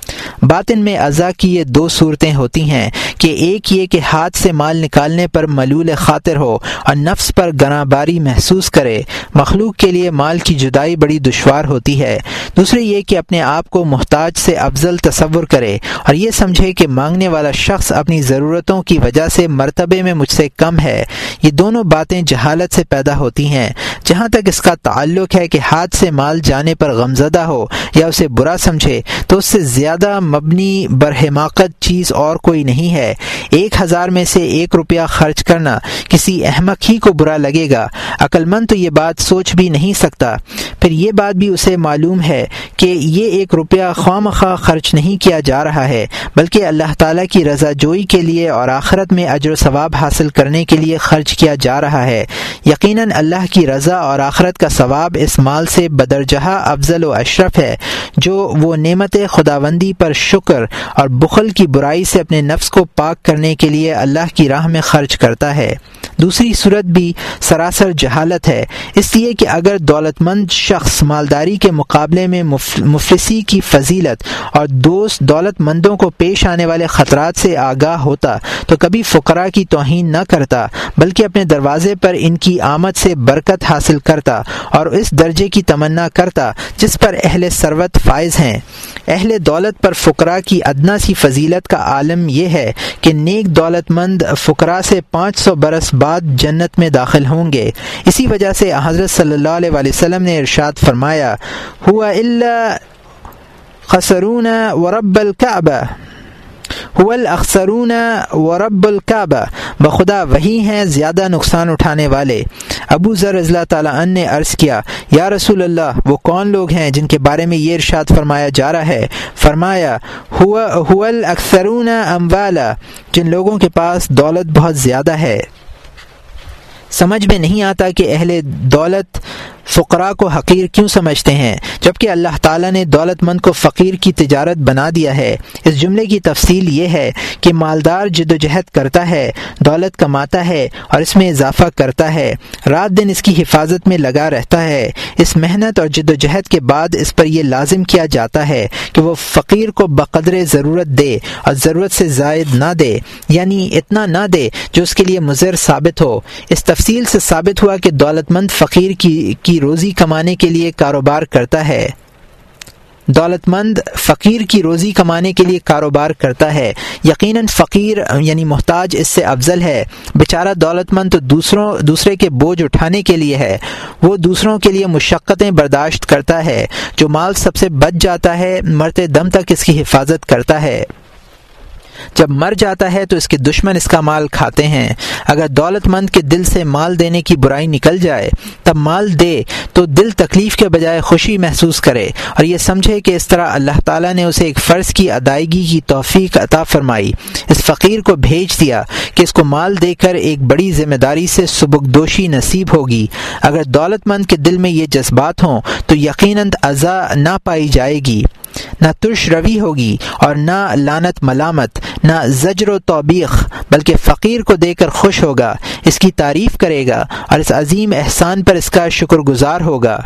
باطن میں عزا کی یہ دو صورتیں ہوتی ہیں کہ ایک یہ کہ ہاتھ سے مال نکالنے پر ملول خاطر ہو اور نفس پر گناہ باری محسوس کرے۔ مخلوق کے لیے مال کی جدائی بڑی دشوار ہوتی ہے۔ دوسری یہ کہ اپنے آپ کو محتاج سے افضل تصور کرے اور یہ سمجھے کہ مانگنے والا شخص اپنی ضرورتوں کی وجہ سے مرتبے میں مجھ سے کم ہے۔ یہ دونوں باتیں جہالت سے پیدا ہوتی ہیں۔ جہاں تک اس کا تعلق ہے کہ ہاتھ سے مال جانے پر غمزدہ ہو یا اسے برا سمجھے تو اس سے زیادہ مبنی بر حماقت چیز اور کوئی نہیں ہے۔ ایک ہزار میں سے ایک روپیہ خرچ کرنا کسی احمق ہی کو برا لگے گا، عقل مند تو یہ بات سوچ بھی نہیں سکتا۔ پھر یہ بات بھی اسے معلوم ہے کہ یہ ایک روپیہ خواہ مخواہ خرچ نہیں کیا جا رہا ہے بلکہ اللہ تعالیٰ کی رضا جوئی کے لیے اور آخرت میں اجر و ثواب حاصل کرنے کے لیے خرچ کیا جا رہا ہے۔ یقیناً اللہ کی رضا اور آخرت کا ثواب اس مال سے بدرجہ افضل و اشرف ہے جو وہ نعمت خداوندی پر شکر اور بخل کی برائی سے اپنے نفس کو پاک کرنے کے لیے اللہ کی راہ میں خرچ کرتا ہے۔ دوسری صورت بھی سراسر جہالت ہے، اس لیے کہ اگر دولت مند شخص مالداری کے مقابلے میں مفلسی کی فضیلت اور دوست دولت مندوں کو پیش آنے والے خطرات سے آگاہ ہوتا تو کبھی فقراء کی توہین نہ کرتا بلکہ اپنے دروازے پر ان کی آمد سے برکت حاصل کرتا اور اس درجے کی تمنا کرتا جس پر اہل ثروت فائز ہیں۔ اہل دولت پر فقراء کی ادنا سی فضیلت کا عالم یہ ہے کہ نیک دولت مند فقراء سے پانچ سو برس بعد جنت میں داخل ہوں گے۔ اسی وجہ سے حضرت صلی اللہ علیہ وآلہ وسلم نے ارشاد فرمایا، ہوا الا خسرون ورب الکعبہ هو الاخسرون ورب الکعبہ، بخدا وہی ہیں زیادہ نقصان اٹھانے والے۔ ابو ذر رضی اللہ تعالیٰ عنہ نے عرض کیا، یا رسول اللہ وہ کون لوگ ہیں جن کے بارے میں یہ ارشاد فرمایا جا رہا ہے؟ فرمایا هو هو الاکثرون اموالا، جن لوگوں کے پاس دولت بہت زیادہ ہے۔ سمجھ میں نہیں آتا کہ اہل دولت فقراء کو حقیر کیوں سمجھتے ہیں جبکہ اللہ تعالیٰ نے دولت مند کو فقیر کی تجارت بنا دیا ہے۔ اس جملے کی تفصیل یہ ہے کہ مالدار جد و جہد کرتا ہے، دولت کماتا ہے اور اس میں اضافہ کرتا ہے، رات دن اس کی حفاظت میں لگا رہتا ہے۔ اس محنت اور جد و جہد کے بعد اس پر یہ لازم کیا جاتا ہے کہ وہ فقیر کو بقدر ضرورت دے اور ضرورت سے زائد نہ دے، یعنی اتنا نہ دے جو اس کے لیے مضر ثابت ہو۔ اس تفصیل سے ثابت ہوا کہ دولت مند فقیر کی کی روزی کمانے کے لیے کاروبار کرتا ہے دولت مند فقیر کی روزی کمانے کے لیے کاروبار کرتا ہے۔ یقیناً فقیر یعنی محتاج اس سے افضل ہے۔ بیچارہ دولت مند تو دوسروں دوسرے کے بوجھ اٹھانے کے لیے ہے، وہ دوسروں کے لیے مشقتیں برداشت کرتا ہے۔ جو مال سب سے بچ جاتا ہے مرتے دم تک اس کی حفاظت کرتا ہے، جب مر جاتا ہے تو اس کے دشمن اس کا مال کھاتے ہیں۔ اگر دولت مند کے دل سے مال دینے کی برائی نکل جائے تب مال دے تو دل تکلیف کے بجائے خوشی محسوس کرے اور یہ سمجھے کہ اس طرح اللہ تعالیٰ نے اسے ایک فرض کی ادائیگی کی توفیق عطا فرمائی، اس فقیر کو بھیج دیا کہ اس کو مال دے کر ایک بڑی ذمہ داری سے سبکدوشی نصیب ہوگی۔ اگر دولت مند کے دل میں یہ جذبات ہوں تو یقیناً عزا نہ پائی جائے گی، نہ ترش روی ہوگی اور نہ لعنت ملامت، نہ زجر و توبیخ، بلکہ فقیر کو دے کر خوش ہوگا، اس کی تعریف کرے گا اور اس عظیم احسان پر اس کا شکر گزار ہوگا۔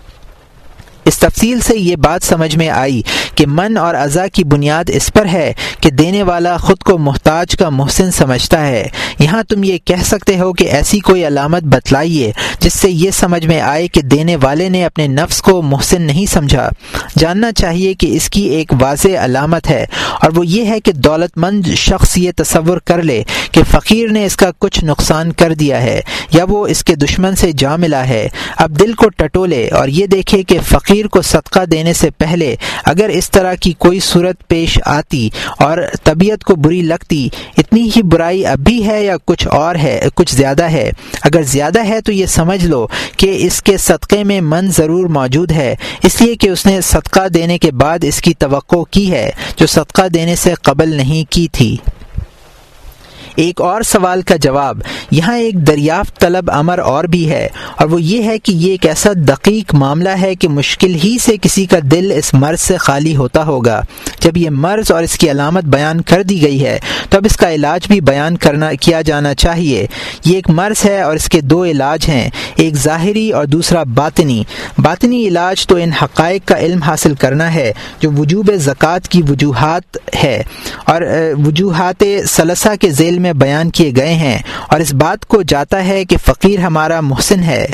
اس تفصیل سے یہ بات سمجھ میں آئی کہ من اور عزا کی بنیاد اس پر ہے کہ دینے والا خود کو محتاج کا محسن سمجھتا ہے۔ یہاں تم یہ کہہ سکتے ہو کہ ایسی کوئی علامت بتلائیے جس سے یہ سمجھ میں آئے کہ دینے والے نے اپنے نفس کو محسن نہیں سمجھا۔ جاننا چاہیے کہ اس کی ایک واضح علامت ہے اور وہ یہ ہے کہ دولت مند شخص یہ تصور کر لے کہ فقیر نے اس کا کچھ نقصان کر دیا ہے یا وہ اس کے دشمن سے جا ملا ہے۔ اب دل کو ٹٹولے اور یہ دیکھے کہ فقیر کو صدقہ دینے سے پہلے اگر اس طرح کی کوئی صورت پیش آتی اور طبیعت کو بری لگتی، اتنی ہی برائی اب بھی ہے یا کچھ اور ہے، کچھ زیادہ ہے؟ اگر زیادہ ہے تو یہ سمجھ لو کہ اس کے صدقے میں من ضرور موجود ہے، اس لیے کہ اس نے صدقہ دینے کے بعد اس کی توقع کی ہے جو صدقہ دینے سے قبل نہیں کی تھی۔ ایک اور سوال کا جواب، یہاں ایک دریافت طلب امر اور بھی ہے، اور وہ یہ ہے کہ یہ ایک ایسا دقیق معاملہ ہے کہ مشکل ہی سے کسی کا دل اس مرض سے خالی ہوتا ہوگا۔ جب یہ مرض اور اس کی علامت بیان کر دی گئی ہے تو اب اس کا علاج بھی بیان کرنا کیا جانا چاہیے۔ یہ ایک مرض ہے اور اس کے دو علاج ہیں، ایک ظاہری اور دوسرا باطنی۔ باطنی علاج تو ان حقائق کا علم حاصل کرنا ہے جو وجوب زکوٰۃ کی وجوہات ہے اور وجوہات ثلاثہ کے ذیل میں بیان کیے گئے ہیں، اور اس بات کو جاتا ہے کہ فقیر ہمارا محسن ہے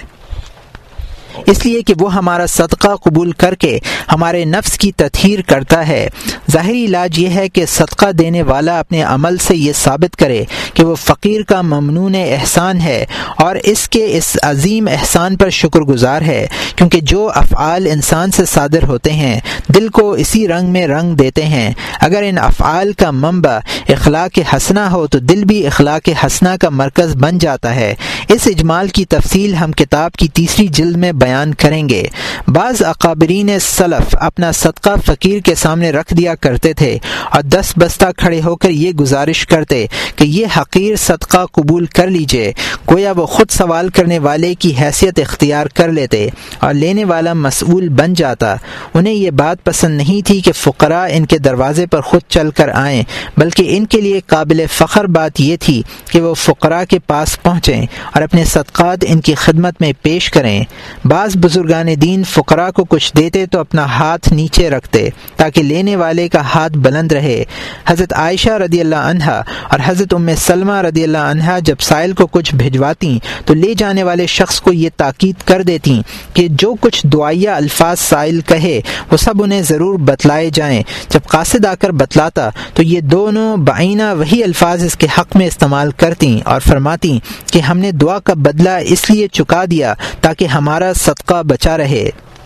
اس لیے کہ وہ ہمارا صدقہ قبول کر کے ہمارے نفس کی تطہیر کرتا ہے۔ ظاہری علاج یہ ہے کہ صدقہ دینے والا اپنے عمل سے یہ ثابت کرے کہ وہ فقیر کا ممنون احسان ہے اور اس کے اس عظیم احسان پر شکر گزار ہے، کیونکہ جو افعال انسان سے صادر ہوتے ہیں دل کو اسی رنگ میں رنگ دیتے ہیں۔ اگر ان افعال کا منبع اخلاق حسنہ ہو تو دل بھی اخلاق حسنہ کا مرکز بن جاتا ہے۔ اس اجمال کی تفصیل ہم کتاب کی تیسری جلد میں بیان کریں گے۔ بعض اکابرین سلف اپنا صدقہ فقیر کے سامنے رکھ دیا کرتے تھے اور دس بستہ کھڑے ہو کر یہ گزارش کرتے کہ یہ حقیر صدقہ قبول کر لیجئے، گویا وہ خود سوال کرنے والے کی حیثیت اختیار کر لیتے اور لینے والا مسئول بن جاتا۔ انہیں یہ بات پسند نہیں تھی کہ فقراء ان کے دروازے پر خود چل کر آئیں، بلکہ ان کے لیے قابل فخر بات یہ تھی کہ وہ فقراء کے پاس پہنچیں اور اپنے صدقات ان کی خدمت میں پیش کریں۔ بعض بزرگان دین فقراء کو کچھ دیتے تو اپنا ہاتھ نیچے رکھتے تاکہ لینے والے کا ہاتھ بلند رہے۔ حضرت عائشہ رضی اللہ عنہا اور حضرت ام سلمہ رضی اللہ عنہا جب سائل کو کچھ بھجواتی تو لے جانے والے شخص کو یہ تاکید کر دیتی کہ جو کچھ دعائیہ الفاظ سائل کہے وہ سب انہیں ضرور بتلائے جائیں۔ جب قاصد آ کر بتلاتا تو یہ دونوں بعینہ وہی الفاظ اس کے حق میں استعمال کرتی اور فرماتی کہ ہم نے دعا کا بدلہ اس لیے چکا دیا تاکہ ہمارا صدقہ بچا رہے۔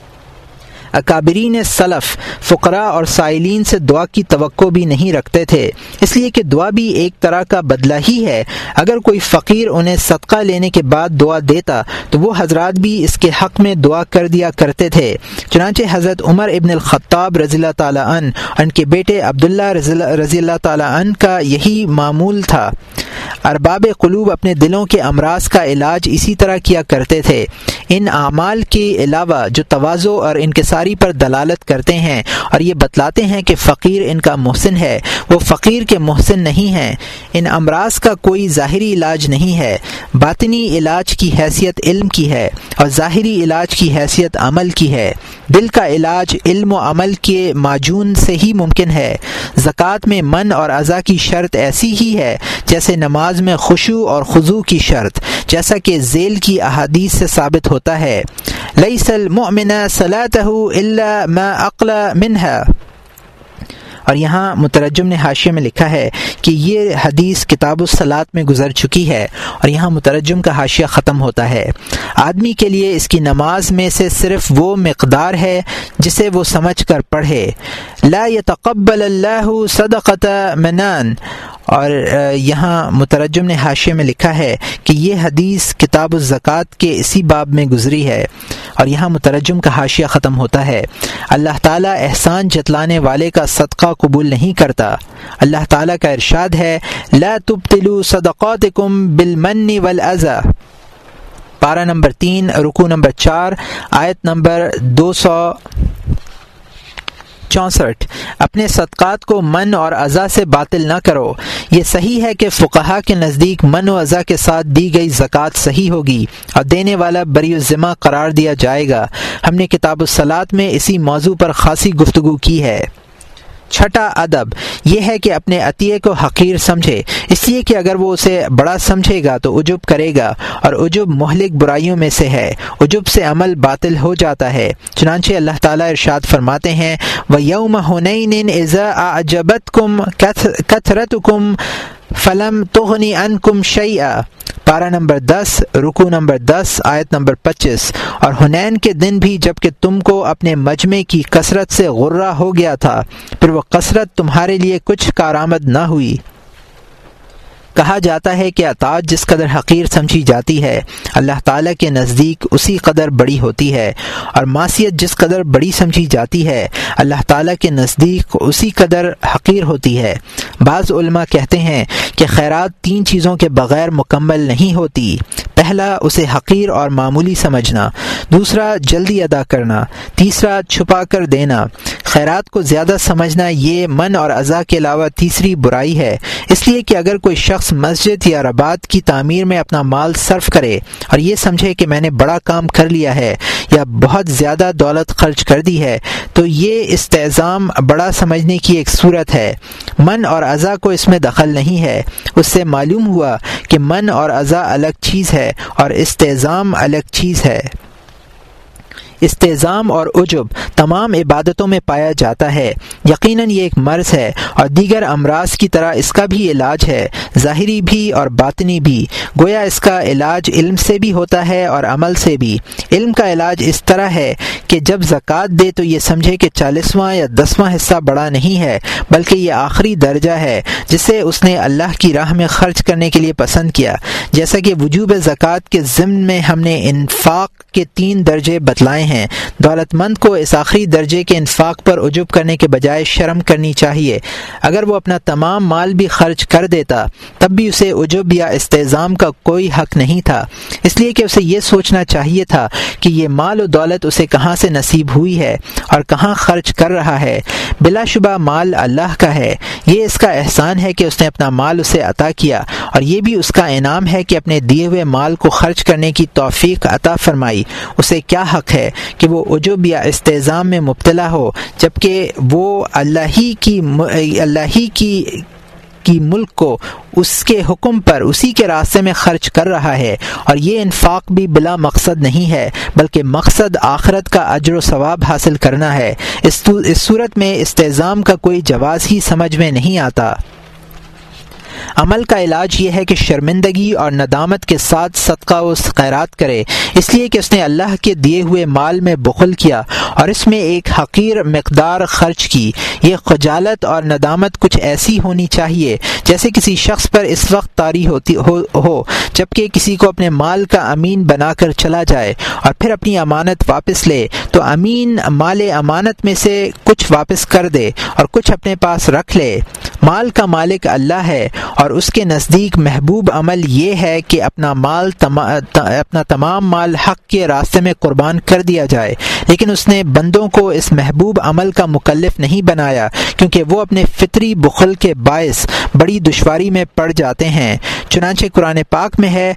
اکابرین سلف فقراء اور سائلین سے دعا کی توقع بھی نہیں رکھتے تھے، اس لیے کہ دعا بھی ایک طرح کا بدلہ ہی ہے۔ اگر کوئی فقیر انہیں صدقہ لینے کے بعد دعا دیتا تو وہ حضرات بھی اس کے حق میں دعا کر دیا کرتے تھے۔ چنانچہ حضرت عمر ابن الخطاب رضی اللہ تعالیٰ عنہ اور ان کے بیٹے عبداللہ رضی اللہ تعالیٰ عنہ کا یہی معمول تھا۔ ارباب قلوب اپنے دلوں کے امراض کا علاج اسی طرح کیا کرتے تھے۔ ان اعمال کے علاوہ جو تواضع اور انکساری پر دلالت کرتے ہیں اور یہ بتلاتے ہیں کہ فقیر ان کا محسن ہے، وہ فقیر کے محسن نہیں ہیں۔ ان امراض کا کوئی ظاہری علاج نہیں ہے، باطنی علاج کی حیثیت علم کی ہے اور ظاہری علاج کی حیثیت عمل کی ہے۔ دل کا علاج علم و عمل کے معجون سے ہی ممکن ہے۔ زکوٰۃ میں من اور اعضاء کی شرط ایسی ہی ہے جیسے نماز میں خشوع اور خضوع کی شرط، جیسا کہ ذیل کی احادیث سے ثابت ہوتا ہے۔ لیس المؤمن صلاته الا ما اقل منها۔ اور یہاں مترجم نے حاشیے میں لکھا ہے کہ یہ حدیث کتاب الصلاۃ میں گزر چکی ہے، اور یہاں مترجم کا حاشیہ ختم ہوتا ہے۔ آدمی کے لیے اس کی نماز میں سے صرف وہ مقدار ہے جسے وہ سمجھ کر پڑھے۔ لا يتقبل اللہ صدقۃ منان۔ اور یہاں مترجم نے حاشیے میں لکھا ہے کہ یہ حدیث کتاب الزکوٰۃ کے اسی باب میں گزری ہے، اور یہاں مترجم کا حاشیہ ختم ہوتا ہے۔ اللہ تعالیٰ احسان جتلانے والے کا صدقہ قبول نہیں کرتا۔ اللہ تعالیٰ کا ارشاد ہے لا تبطلوا صدقاتکم بالمن والاذى، پارہ نمبر تین، رکوع نمبر چار، آیت نمبر دو سو چونسٹھ۔ اپنے صدقات کو من اور اذى سے باطل نہ کرو۔ یہ صحیح ہے کہ فقہا کے نزدیک من و اذى کے ساتھ دی گئی زکوٰۃ صحیح ہوگی اور دینے والا بری الذمہ قرار دیا جائے گا۔ ہم نے کتاب الصلاۃ میں اسی موضوع پر خاصی گفتگو کی ہے۔ چھٹا ادب یہ ہے کہ اپنے عطیے کو حقیر سمجھے، اس لیے کہ اگر وہ اسے بڑا سمجھے گا تو عجب کرے گا، اور عجب مہلک برائیوں میں سے ہے۔ عجب سے عمل باطل ہو جاتا ہے۔ چنانچہ اللہ تعالیٰ ارشاد فرماتے ہیں وَيَوْمَ حُنَيْنٍ إِذَا أَعْجَبَتْكُمْ كَثْرَتُكُمْ فَلَمْ تُغْنِ عَنْكُمْ شَيْئًا، پارہ نمبر دس، رکوع نمبر دس، آیت نمبر پچیس۔ اور حنین کے دن بھی جب کہ تم کو اپنے مجمع کی کثرت سے غرہ ہو گیا تھا، پھر وہ کثرت تمہارے لیے کچھ کارآمد نہ ہوئی۔ کہا جاتا ہے کہ اطاعت جس قدر حقیر سمجھی جاتی ہے اللہ تعالیٰ کے نزدیک اسی قدر بڑی ہوتی ہے، اور معصیت جس قدر بڑی سمجھی جاتی ہے اللہ تعالیٰ کے نزدیک اسی قدر حقیر ہوتی ہے۔ بعض علماء کہتے ہیں کہ خیرات تین چیزوں کے بغیر مکمل نہیں ہوتی۔ پہلا اسے حقیر اور معمولی سمجھنا، دوسرا جلدی ادا کرنا، تیسرا چھپا کر دینا۔ خیرات کو زیادہ سمجھنا یہ من اور اعضاء کے علاوہ تیسری برائی ہے، اس لیے کہ اگر کوئی شخص مسجد یا رباط کی تعمیر میں اپنا مال صرف کرے اور یہ سمجھے کہ میں نے بڑا کام کر لیا ہے یا بہت زیادہ دولت خرچ کر دی ہے تو یہ استعظام بڑا سمجھنے کی ایک صورت ہے۔ من اور اعضاء کو اس میں دخل نہیں ہے۔ اس سے معلوم ہوا کہ من اور اعضاء الگ چیز ہے اور استعظام الگ چیز ہے۔ استعظام اور عجب تمام عبادتوں میں پایا جاتا ہے۔ یقیناً یہ ایک مرض ہے اور دیگر امراض کی طرح اس کا بھی علاج ہے، ظاہری بھی اور باطنی بھی۔ گویا اس کا علاج علم سے بھی ہوتا ہے اور عمل سے بھی۔ علم کا علاج اس طرح ہے کہ جب زکوٰۃ دے تو یہ سمجھے کہ چالیسواں یا دسواں حصہ بڑا نہیں ہے بلکہ یہ آخری درجہ ہے جسے اس نے اللہ کی راہ میں خرچ کرنے کے لیے پسند کیا، جیسا کہ وجوب زکوٰۃ کے ضمن میں ہم نے انفاق کے تین درجے بتلائے ہیں۔ دولت مند کو اس آخری درجے کے انفاق پر عجب کرنے کے بجائے شرم کرنی چاہیے۔ اگر وہ اپنا تمام مال بھی خرچ کر دیتا تب بھی اسے عجب یا استعظام کا کوئی حق نہیں تھا، اس لیے کہ اسے یہ سوچنا چاہیے تھا کہ یہ مال و دولت اسے کہاں سے نصیب ہوئی ہے اور کہاں خرچ کر رہا ہے۔ بلا شبہ مال اللہ کا ہے، یہ اس کا احسان ہے کہ اس نے اپنا مال اسے عطا کیا، اور یہ بھی اس کا انعام ہے کہ اپنے دیے ہوئے مال کو خرچ کرنے کی توفیق عطا فرمائی۔ اسے کیا حق ہے کہ وہ عجب یا استعظام میں مبتلا ہو جبکہ وہ اللہ ہی کی اللہ ہی کی کی ملک کو اس کے حکم پر اسی کے راستے میں خرچ کر رہا ہے، اور یہ انفاق بھی بلا مقصد نہیں ہے بلکہ مقصد آخرت کا اجر و ثواب حاصل کرنا ہے۔ اس اس صورت میں استعظام کا کوئی جواز ہی سمجھ میں نہیں آتا۔ عمل کا علاج یہ ہے کہ شرمندگی اور ندامت کے ساتھ صدقہ و خیرات کرے، اس لیے کہ اس نے اللہ کے دیے ہوئے مال میں بخل کیا اور اس میں ایک حقیر مقدار خرچ کی۔ یہ خجالت اور ندامت کچھ ایسی ہونی چاہیے جیسے کسی شخص پر اس وقت طاری ہوتی ہو, ہو جبکہ کسی کو اپنے مال کا امین بنا کر چلا جائے اور پھر اپنی امانت واپس لے تو امین مال امانت میں سے کچھ واپس کر دے اور کچھ اپنے پاس رکھ لے۔ مال کا مالک اللہ ہے اور اس کے نزدیک محبوب عمل یہ ہے کہ اپنا مال تما, اپنا تمام مال حق کے راستے میں قربان کر دیا جائے، لیکن اس نے بندوں کو اس محبوب عمل کا مکلف نہیں بنایا کیونکہ وہ اپنے فطری بخل کے باعث بڑی دشواری میں پڑ جاتے ہیں۔ چنانچہ قرآن پاک میں ہے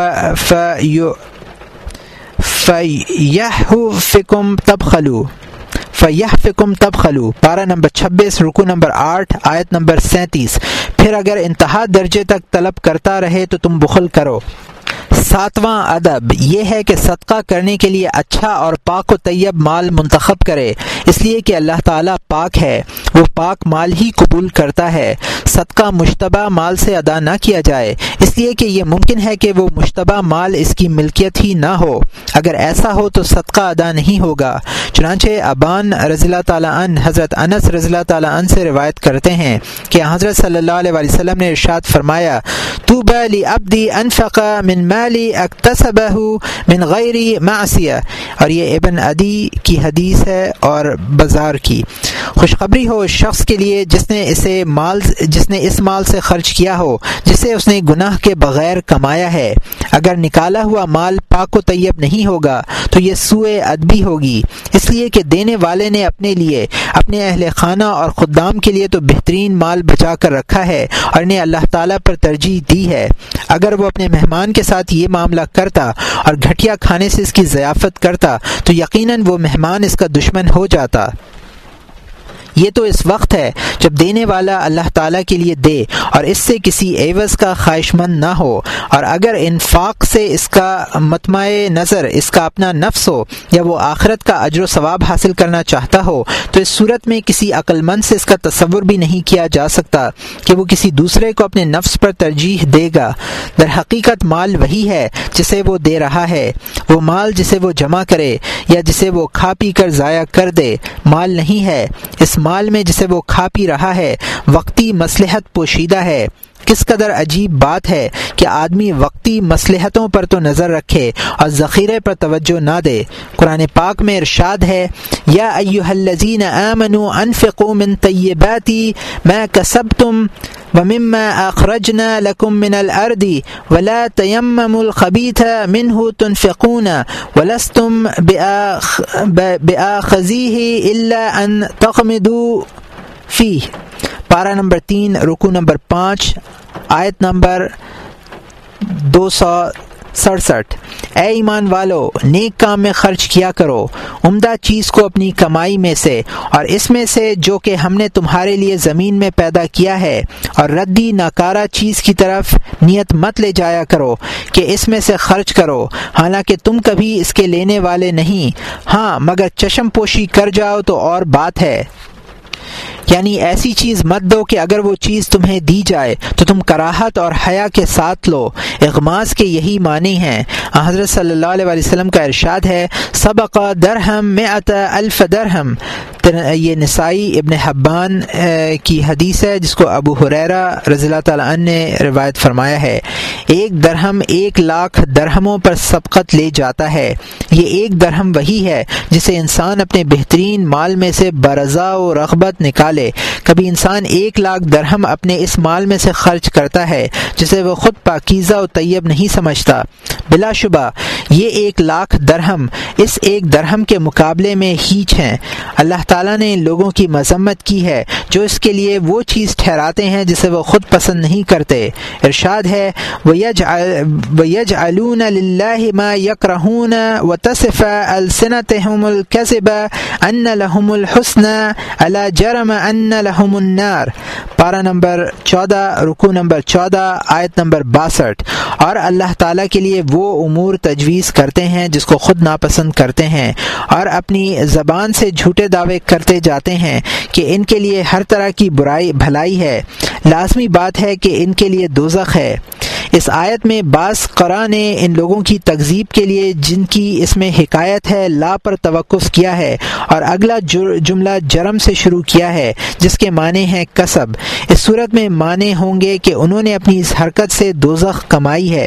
فَيَحْفِكُمْ تَبْخَلُوا فَيَحْفِكُمْ تَبْخَلُوا پارہ نمبر چھبیس رکو نمبر آٹھ آیت نمبر سینتیس۔ پھر اگر انتہا درجے تک طلب کرتا رہے تو تم بخل کرو۔ ساتواں ادب یہ ہے کہ صدقہ کرنے کے لیے اچھا اور پاک و طیب مال منتخب کرے، اس لیے کہ اللہ تعالیٰ پاک ہے، وہ پاک مال ہی قبول کرتا ہے۔ صدقہ مشتبہ مال سے ادا نہ کیا جائے، اس لیے کہ یہ ممکن ہے کہ وہ مشتبہ مال اس کی ملکیت ہی نہ ہو، اگر ایسا ہو تو صدقہ ادا نہیں ہوگا۔ چنانچہ ابان رضی اللہ تعالیٰ عنہ حضرت انس رضی اللہ تعالیٰ عنہ سے روایت کرتے ہیں کہ حضرت صلی اللہ علیہ وسلم نے ارشاد فرمایا، طوبی لعبدی انفق من مالی اکتسبہ من غیر معصیہ، اور یہ ابن عدی کی حدیث ہے اور بازار کی۔ خوشخبری ہو اس شخص کے لیے جس نے اسے مال جس نے اس مال سے خرچ کیا ہو جسے اس نے گناہ کے بغیر کمایا ہے۔ اگر نکالا ہوا مال پاک و طیب نہیں ہوگا تو یہ سوء ادبی ہوگی، اس لیے کہ دینے والے نے اپنے لیے، اپنے اہل خانہ اور خدام کے لیے تو بہترین مال بچا کر رکھا ہے اور انہیں اللہ تعالیٰ پر ترجیح دی ہے۔ اگر وہ اپنے مہمان کے ساتھ یہ معاملہ کرتا اور گھٹیا کھانے سے اس کی ضیافت کرتا تو یقیناً وہ مہمان اس کا دشمن ہو جاتا۔ یہ تو اس وقت ہے جب دینے والا اللہ تعالیٰ کے لیے دے اور اس سے کسی عوض کا خواہش مند نہ ہو، اور اگر انفاق سے اس کا مطمع نظر اس کا اپنا نفس ہو یا وہ آخرت کا اجر و ثواب حاصل کرنا چاہتا ہو تو اس صورت میں کسی عقل مند سے اس کا تصور بھی نہیں کیا جا سکتا کہ وہ کسی دوسرے کو اپنے نفس پر ترجیح دے گا۔ در حقیقت مال وہی ہے جسے وہ دے رہا ہے، وہ مال جسے وہ جمع کرے یا جسے وہ کھا پی کر ضائع کر دے مال نہیں ہے۔ اس مال میں جسے وہ کھا پی رہا ہے وقتی مصلحت پوشیدہ ہے۔ کس قدر عجیب بات ہے کہ آدمی وقتی مصلحتوں پر تو نظر رکھے اور ذخیرے پر توجہ نہ دے۔ قرآن پاک میں ارشاد ہے، یا ایھا الذین آمنوا انفقوا من طیبات ما کسبتم ومما اخرجنا لكم من الارض ولا تيمموا الخبيث منه تنفقون ولستم بآخذيه الا ان تغمضوا فيه۔ پارہ نمبر تین، رکوع نمبر پانچ، آیت نمبر دو سو سڑسٹھ۔ اے ایمان والو، نیک کام میں خرچ کیا کرو، عمدہ چیز کو اپنی کمائی میں سے، اور اس میں سے جو کہ ہم نے تمہارے لیے زمین میں پیدا کیا ہے، اور ردی ناکارہ چیز کی طرف نیت مت لے جایا کرو کہ اس میں سے خرچ کرو، حالانکہ تم کبھی اس کے لینے والے نہیں، ہاں مگر چشم پوشی کر جاؤ تو اور بات ہے۔ یعنی ایسی چیز مت دو کہ اگر وہ چیز تمہیں دی جائے تو تم کراہت اور حیا کے ساتھ لو۔ اغماس کے یہی معنی ہیں۔ حضرت صلی اللہ علیہ وسلم کا ارشاد ہے، سبق درہم مئت الف درہم۔ یہ نسائی ابن حبان کی حدیث ہے جس کو ابو ہریرہ رضی اللہ تعالیٰ عنہ نے روایت فرمایا ہے۔ ایک درہم ایک لاکھ درہموں پر سبقت لے جاتا ہے۔ یہ ایک درہم وہی ہے جسے انسان اپنے بہترین مال میں سے برضا و رغبت نکالے۔ کبھی انسان ایک لاکھ درہم اپنے اس مال میں سے خرچ کرتا ہے جسے وہ خود پاکیزہ و طیب نہیں سمجھتا۔ بلا شبہ یہ ایک لاکھ درہم اس ایک درہم کے مقابلے میں ہیچ ہیں۔ اللہ تعالیٰ نے ان لوگوں کی مذمت کی ہے جو اس کے لیے وہ چیز ٹھہراتے ہیں جسے وہ خود پسند نہیں کرتے۔ ارشاد ہے، وَيَجْعَلُونَ لِلَّهِ مَا يَكْرَهُونَ وَتَصِفُ أَلْسِنَتُهُمُ الْكَذِبَ أَنَّ لَهُمُ الْحُسْنَى أَلَا جَرَمَ أَنَّ لَهُمُ النَّارَ۔ پارہ نمبر چودہ، رکوع نمبر چودہ، آیت نمبر باسٹھ۔ اور اللہ تعالیٰ کے لیے وہ امور تجویز کرتے ہیں جس کو خود ناپسند کرتے ہیں، اور اپنی زبان سے جھوٹے دعوے کرتے جاتے ہیں کہ ان کے لیے ہر طرح کی برائی بھلائی ہے۔ لازمی بات ہے کہ ان کے لیے دوزخ ہے۔ اس آیت میں بعض قراء نے ان لوگوں کی تکذیب کے لیے جن کی اس میں حکایت ہے لا پر توقف کیا ہے، اور اگلا جملہ جرم سے شروع کیا ہے جس کے معنی ہیں کسب۔ اس صورت میں معنی ہوں گے کہ انہوں نے اپنی اس حرکت سے دوزخ کمائی ہے۔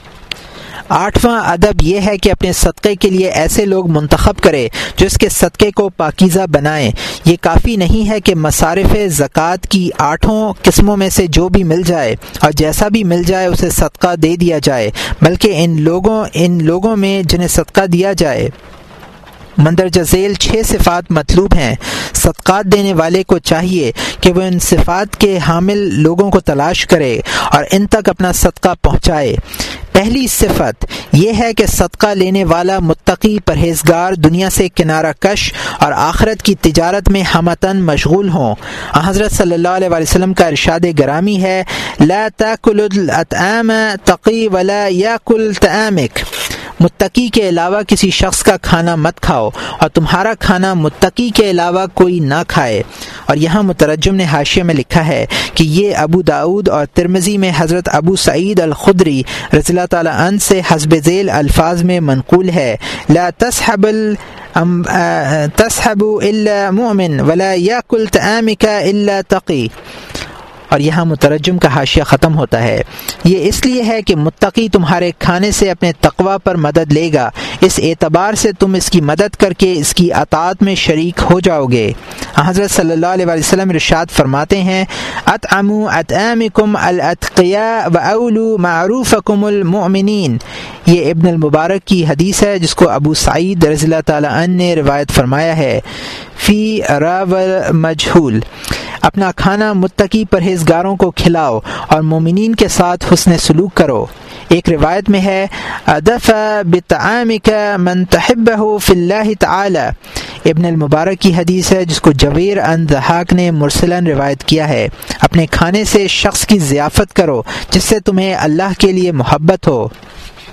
آٹھواں ادب یہ ہے کہ اپنے صدقے کے لیے ایسے لوگ منتخب کرے جو اس کے صدقے کو پاکیزہ بنائیں۔ یہ کافی نہیں ہے کہ مصارف زکوٰۃ کی آٹھوں قسموں میں سے جو بھی مل جائے اور جیسا بھی مل جائے اسے صدقہ دے دیا جائے، بلکہ ان لوگوں ان لوگوں میں جنہیں صدقہ دیا جائے مندرجہ ذیل چھ صفات مطلوب ہیں۔ صدقات دینے والے کو چاہیے کہ وہ ان صفات کے حامل لوگوں کو تلاش کرے اور ان تک اپنا صدقہ پہنچائے۔ پہلی صفت یہ ہے کہ صدقہ لینے والا متقی پرہیزگار، دنیا سے کنارہ کش اور آخرت کی تجارت میں ہمتن مشغول ہوں۔ حضرت صلی اللہ علیہ وسلم کا ارشاد گرامی ہے، لا تاکل الاطعام تقی ولا یاکل طعامک۔ متقی کے علاوہ کسی شخص کا کھانا مت کھاؤ اور تمہارا کھانا متقی کے علاوہ کوئی نہ کھائے۔ اور یہاں مترجم نے حاشیے میں لکھا ہے کہ یہ ابو داؤد اور ترمذی میں حضرت ابو سعید الخدری رضی اللہ تعالیٰ عنہ سے حسب ذیل الفاظ میں منقول ہے، لا تصحب تصحب الا مؤمن ولا یاکل طعامک الا تقی۔ اور یہاں مترجم کا حاشیہ ختم ہوتا ہے۔ یہ اس لیے ہے کہ متقی تمہارے کھانے سے اپنے تقوی پر مدد لے گا، اس اعتبار سے تم اس کی مدد کر کے اس کی اطاعت میں شریک ہو جاؤ گے۔ حضرت صلی اللہ علیہ وسلم ارشاد فرماتے ہیں، اطعموا اطعامکم الاتقیاء واولوا معروفکم المؤمنین۔ یہ ابن المبارک کی حدیث ہے جس کو ابو سعید رضی اللہ تعالیٰ عنہ نے روایت فرمایا ہے، فی راول مجہول۔ اپنا کھانا متقی پرہیزگاروں کو کھلاؤ اور مومنین کے ساتھ حسن سلوک کرو۔ ایک روایت میں ہے، ادفع بطعامک من تحبہ فی اللہ تعالی۔ ابن المبارک کی حدیث ہے جس کو جویر ان ضحاک نے مرسلاً روایت کیا ہے، اپنے کھانے سے شخص کی ضیافت کرو جس سے تمہیں اللہ کے لیے محبت ہو۔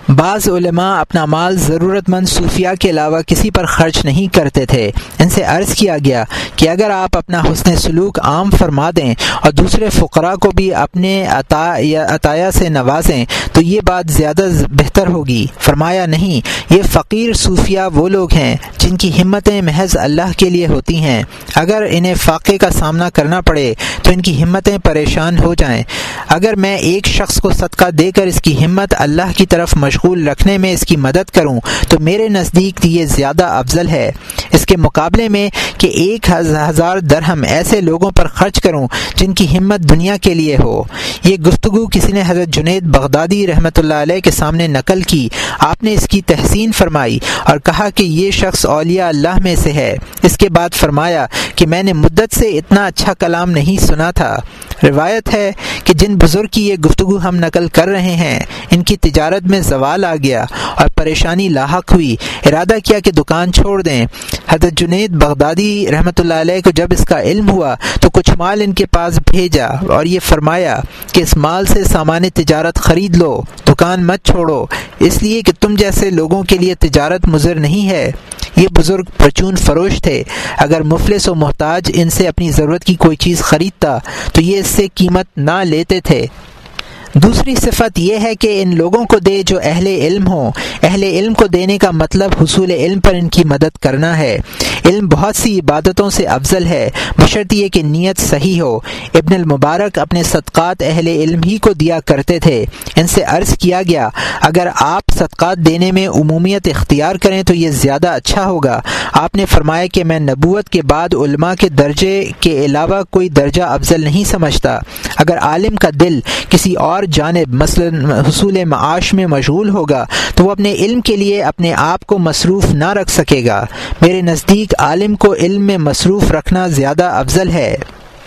بعض علماء اپنا مال ضرورت مند صوفیاء کے علاوہ کسی پر خرچ نہیں کرتے تھے۔ ان سے عرض کیا گیا کہ اگر آپ اپنا حسن سلوک عام فرما دیں اور دوسرے فقراء کو بھی اپنے عطا یا عطایا سے نوازیں تو یہ بات زیادہ بہتر ہوگی۔ فرمایا نہیں، یہ فقیر صوفیاء وہ لوگ ہیں جن کی ہمتیں محض اللہ کے لیے ہوتی ہیں۔ اگر انہیں فاقے کا سامنا کرنا پڑے تو ان کی ہمتیں پریشان ہو جائیں۔ اگر میں ایک شخص کو صدقہ دے کر اس کی ہمت اللہ کی طرف مشغول رکھنے میں اس کی مدد کروں تو میرے نزدیک یہ زیادہ افضل ہے، اس کے مقابلے میں کہ ایک ہزار درہم ایسے لوگوں پر خرچ کروں جن کی ہمت دنیا کے لیے ہو۔ یہ گفتگو کسی نے حضرت جنید بغدادی رحمۃ اللہ علیہ کے سامنے نقل کی۔ آپ نے اس کی تحسین فرمائی اور کہا کہ یہ شخص اولیاء اللہ میں سے ہے۔ اس کے بعد فرمایا کہ میں نے مدت سے اتنا اچھا کلام نہیں سنا تھا۔ روایت ہے کہ جن بزرگ کی یہ گفتگو ہم نقل کر رہے ہیں ان کی تجارت میں زوال آ گیا اور پریشانی لاحق ہوئی، ارادہ کیا کہ دکان چھوڑ دیں۔ حضرت جنید بغدادی رحمۃ اللہ علیہ کو جب اس کا علم ہوا تو کچھ مال ان کے پاس بھیجا اور یہ فرمایا کہ اس مال سے سامان تجارت خرید لو، دکان مت چھوڑو، اس لیے کہ تم جیسے لوگوں کے لیے تجارت مضر نہیں ہے۔ یہ بزرگ پرچون فروش تھے، اگر مفلس و محتاج ان سے اپنی ضرورت کی کوئی چیز خریدتا تو یہ اس سے قیمت نہ لیتے تھے۔ دوسری صفت یہ ہے کہ ان لوگوں کو دے جو اہل علم ہوں۔ اہل علم کو دینے کا مطلب حصول علم پر ان کی مدد کرنا ہے۔ علم بہت سی عبادتوں سے افضل ہے بشرط یہ کہ نیت صحیح ہو۔ ابن المبارک اپنے صدقات اہل علم ہی کو دیا کرتے تھے۔ ان سے عرض کیا گیا اگر آپ صدقات دینے میں عمومیت اختیار کریں تو یہ زیادہ اچھا ہوگا۔ آپ نے فرمایا کہ میں نبوت کے بعد علماء کے درجے کے علاوہ کوئی درجہ افضل نہیں سمجھتا۔ اگر عالم کا دل کسی اور جانب مثلا حصول معاش میں مشغول ہوگا تو وہ اپنے علم کے لیے اپنے آپ کو مصروف نہ رکھ سکے گا۔ میرے نزدیک عالم کو علم میں مصروف رکھنا زیادہ افضل ہے۔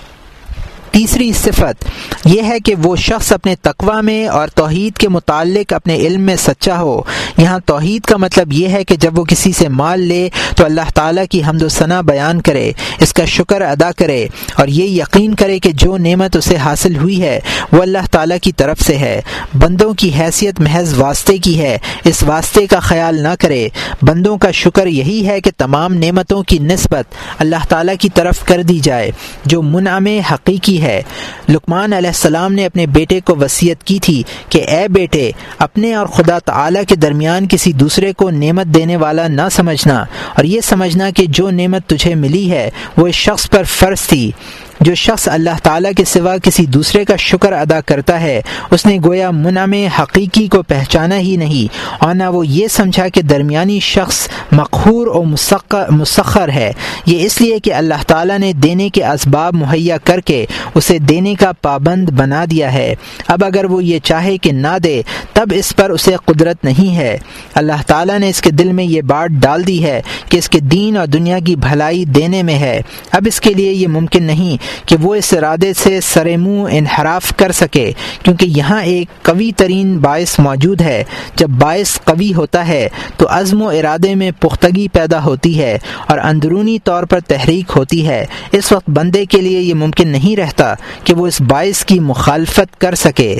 تیسری صفت یہ ہے کہ وہ شخص اپنے تقوی میں اور توحید کے متعلق اپنے علم میں سچا ہو۔ یہاں توحید کا مطلب یہ ہے کہ جب وہ کسی سے مال لے تو اللہ تعالیٰ کی حمد و ثنا بیان کرے، اس کا شکر ادا کرے اور یہ یقین کرے کہ جو نعمت اسے حاصل ہوئی ہے وہ اللہ تعالیٰ کی طرف سے ہے۔ بندوں کی حیثیت محض واسطے کی ہے، اس واسطے کا خیال نہ کرے۔ بندوں کا شکر یہی ہے کہ تمام نعمتوں کی نسبت اللہ تعالیٰ کی طرف کر دی جائے جو منعم حقیقی ہے۔ لقمان علیہ السلام نے اپنے بیٹے کو وصیت کی تھی کہ اے بیٹے، اپنے اور خدا تعالی کے درمیان کسی دوسرے کو نعمت دینے والا نہ سمجھنا، اور یہ سمجھنا کہ جو نعمت تجھے ملی ہے وہ اس شخص پر فرض تھی۔ جو شخص اللہ تعالیٰ کے سوا کسی دوسرے کا شکر ادا کرتا ہے اس نے گویا منعم حقیقی کو پہچانا ہی نہیں، اور نہ وہ یہ سمجھا کہ درمیانی شخص مقہور و مسخر ہے۔ یہ اس لیے کہ اللہ تعالیٰ نے دینے کے اسباب مہیا کر کے اسے دینے کا پابند بنا دیا ہے۔ اب اگر وہ یہ چاہے کہ نہ دے تب اس پر اسے قدرت نہیں ہے۔ اللہ تعالیٰ نے اس کے دل میں یہ بات ڈال دی ہے کہ اس کے دین اور دنیا کی بھلائی دینے میں ہے۔ اب اس کے لیے یہ ممکن نہیں کہ وہ اس ارادے سے سر منہ انحراف کر سکے، کیونکہ یہاں ایک قوی ترین باعث موجود ہے۔ جب باعث قوی ہوتا ہے تو عزم و ارادے میں پختگی پیدا ہوتی ہے اور اندرونی طور پر تحریک ہوتی ہے۔ اس وقت بندے کے لیے یہ ممکن نہیں رہتا کہ وہ اس باعث کی مخالفت کر سکے۔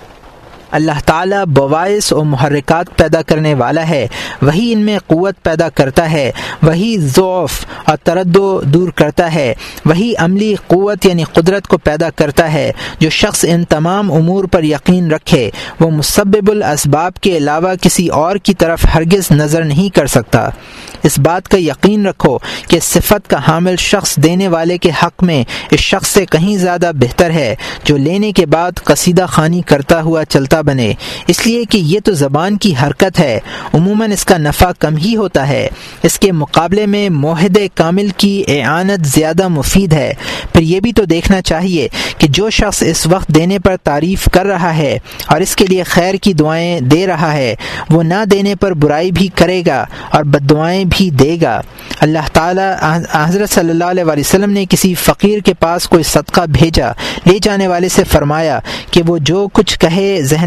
اللہ تعالیٰ باعث و محرکات پیدا کرنے والا ہے، وہی ان میں قوت پیدا کرتا ہے، وہی ضعف اور تردد دور کرتا ہے، وہی عملی قوت یعنی قدرت کو پیدا کرتا ہے۔ جو شخص ان تمام امور پر یقین رکھے وہ مسبب الاسباب کے علاوہ کسی اور کی طرف ہرگز نظر نہیں کر سکتا۔ اس بات کا یقین رکھو کہ اس صفت کا حامل شخص دینے والے کے حق میں اس شخص سے کہیں زیادہ بہتر ہے جو لینے کے بعد قصیدہ خوانی کرتا ہوا چلتا بنے، اس لیے کہ یہ تو زبان کی حرکت ہے، عموماً اس کا نفع کم ہی ہوتا ہے۔ اس کے مقابلے میں موحد کامل کی اعانت زیادہ مفید ہے۔ پھر یہ بھی تو دیکھنا چاہیے کہ جو شخص اس وقت دینے پر تعریف کر رہا ہے اور اس کے لیے خیر کی دعائیں دے رہا ہے وہ نہ دینے پر برائی بھی کرے گا اور بد دعائیں بھی دے گا۔ اللہ تعالیٰ حضرت صلی اللہ علیہ وسلم نے کسی فقیر کے پاس کوئی صدقہ بھیجا، لے جانے والے سے فرمایا کہ وہ جو کچھ کہے ذہن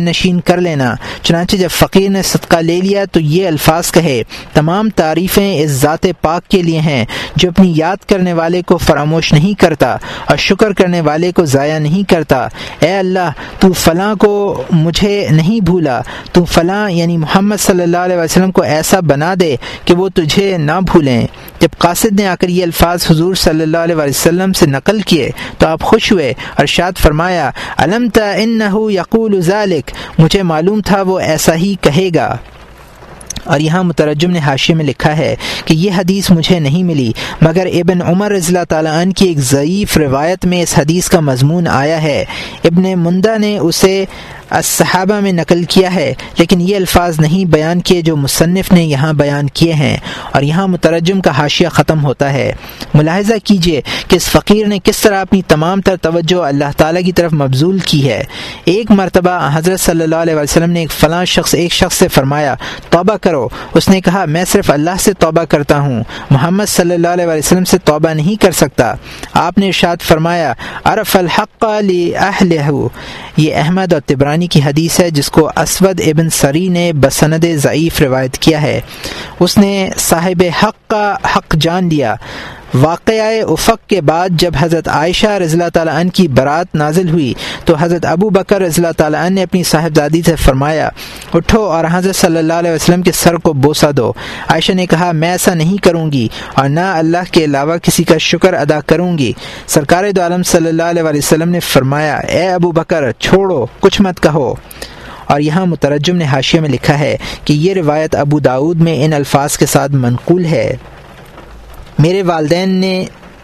ذہن نشین کر لینا۔ چنانچہ جب فقیر نے صدقہ لے لیا تو یہ الفاظ کہے، تمام تعریفیں اس ذات پاک کے لیے ہیں جو اپنی یاد کرنے والے کو فراموش نہیں کرتا اور شکر کرنے والے کو ضائع نہیں کرتا۔ اے اللہ، تو فلاں کو مجھے نہیں بھولا، تو فلاں یعنی محمد صلی اللہ علیہ وسلم کو ایسا بنا دے کہ وہ تجھے نہ بھولیں۔ جب قاصد نے آ کر یہ الفاظ حضور صلی اللہ علیہ وسلم سے نقل کیے تو آپ خوش ہوئے، ارشاد فرمایا، علمت انہ یقول ذلک، مجھے معلوم تھا وہ ایسا ہی کہے گا۔ اور یہاں مترجم نے حاشیے میں لکھا ہے کہ یہ حدیث مجھے نہیں ملی، مگر ابن عمر رضی اللہ تعالیٰ عنہ کی ایک ضعیف روایت میں اس حدیث کا مضمون آیا ہے۔ ابن مندہ نے اسے الصحابہ میں نقل کیا ہے، لیکن یہ الفاظ نہیں بیان کیے جو مصنف نے یہاں بیان کیے ہیں۔ اور یہاں مترجم کا حاشیہ ختم ہوتا ہے۔ ملاحظہ کیجئے کہ اس فقیر نے کس طرح اپنی تمام تر توجہ اللہ تعالیٰ کی طرف مبذول کی ہے۔ ایک مرتبہ حضرت صلی اللہ علیہ وسلم نے ایک فلاں شخص ایک شخص سے فرمایا، توبہ کرو۔ اس نے کہا، میں صرف اللہ سے توبہ کرتا ہوں، محمد صلی اللہ علیہ وسلم سے توبہ نہیں کر سکتا۔ آپ نے ارشاد فرمایا، عرف الحق لأہلہ۔ یہ احمد اور طبرانی کی حدیث ہے جس کو اسود ابن سری نے بسند ضعیف روایت کیا ہے۔ اس نے صاحب حق کا حق جان لیا۔ واقعہ افق کے بعد جب حضرت عائشہ رضی اللہ تعالیٰ عنہ کی برات نازل ہوئی تو حضرت ابو بکر رضی اللہ تعالیٰ عنہ نے اپنی صاحبزادی سے فرمایا، اٹھو اور حضرت صلی اللہ علیہ وسلم کے سر کو بوسہ دو۔ عائشہ نے کہا، میں ایسا نہیں کروں گی اور نہ اللہ کے علاوہ کسی کا شکر ادا کروں گی۔ سرکار دو عالم صلی اللہ علیہ وسلم نے فرمایا، اے ابو بکر، چھوڑو، کچھ مت کہو۔ اور یہاں مترجم نے حاشیے میں لکھا ہے کہ یہ روایت ابو داؤد میں ان الفاظ کے ساتھ منقول ہے، میرے والدین نے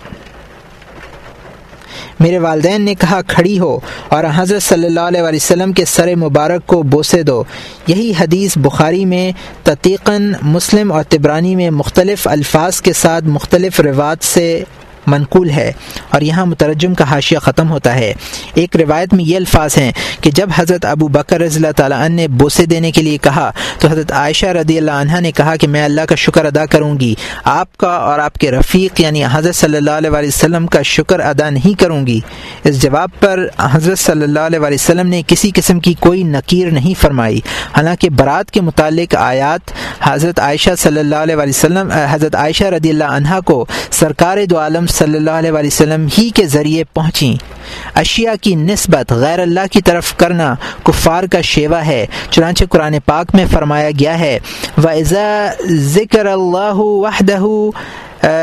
میرے والدین نے کہا کھڑی ہو اور حضرت صلی اللہ علیہ وسلم کے سر مبارک کو بوسے دو۔ یہی حدیث بخاری میں تطیقاً، مسلم اور طبرانی میں مختلف الفاظ کے ساتھ مختلف روایات سے منقول ہے۔ اور یہاں مترجم کا حاشیہ ختم ہوتا ہے۔ ایک روایت میں یہ الفاظ ہیں کہ جب حضرت ابو بکر رضی اللہ تعالیٰ عنہ نے بوسے دینے کے لیے کہا تو حضرت عائشہ رضی اللہ عنہا نے کہا کہ میں اللہ کا شکر ادا کروں گی، آپ کا اور آپ کے رفیق یعنی حضرت صلی اللہ علیہ وسلم کا شکر ادا نہیں کروں گی۔ اس جواب پر حضرت صلی اللہ علیہ وسلم نے کسی قسم کی کوئی نکیر نہیں فرمائی، حالانکہ برات کے متعلق آیات حضرت عائشہ صلی اللہ علیہ وسلم حضرت عائشہ رضی اللہ عنہا کو سرکار دو عالم صلی اللہ علیہ وسلم ہی کے ذریعے پہنچیں۔ اشیاء کی نسبت غیر اللہ کی طرف کرنا کفار کا شیوہ ہے، چنانچہ قرآن پاک میں فرمایا گیا ہے، وَإِذَا ذِكْرَ اللَّهُ وَحْدَهُ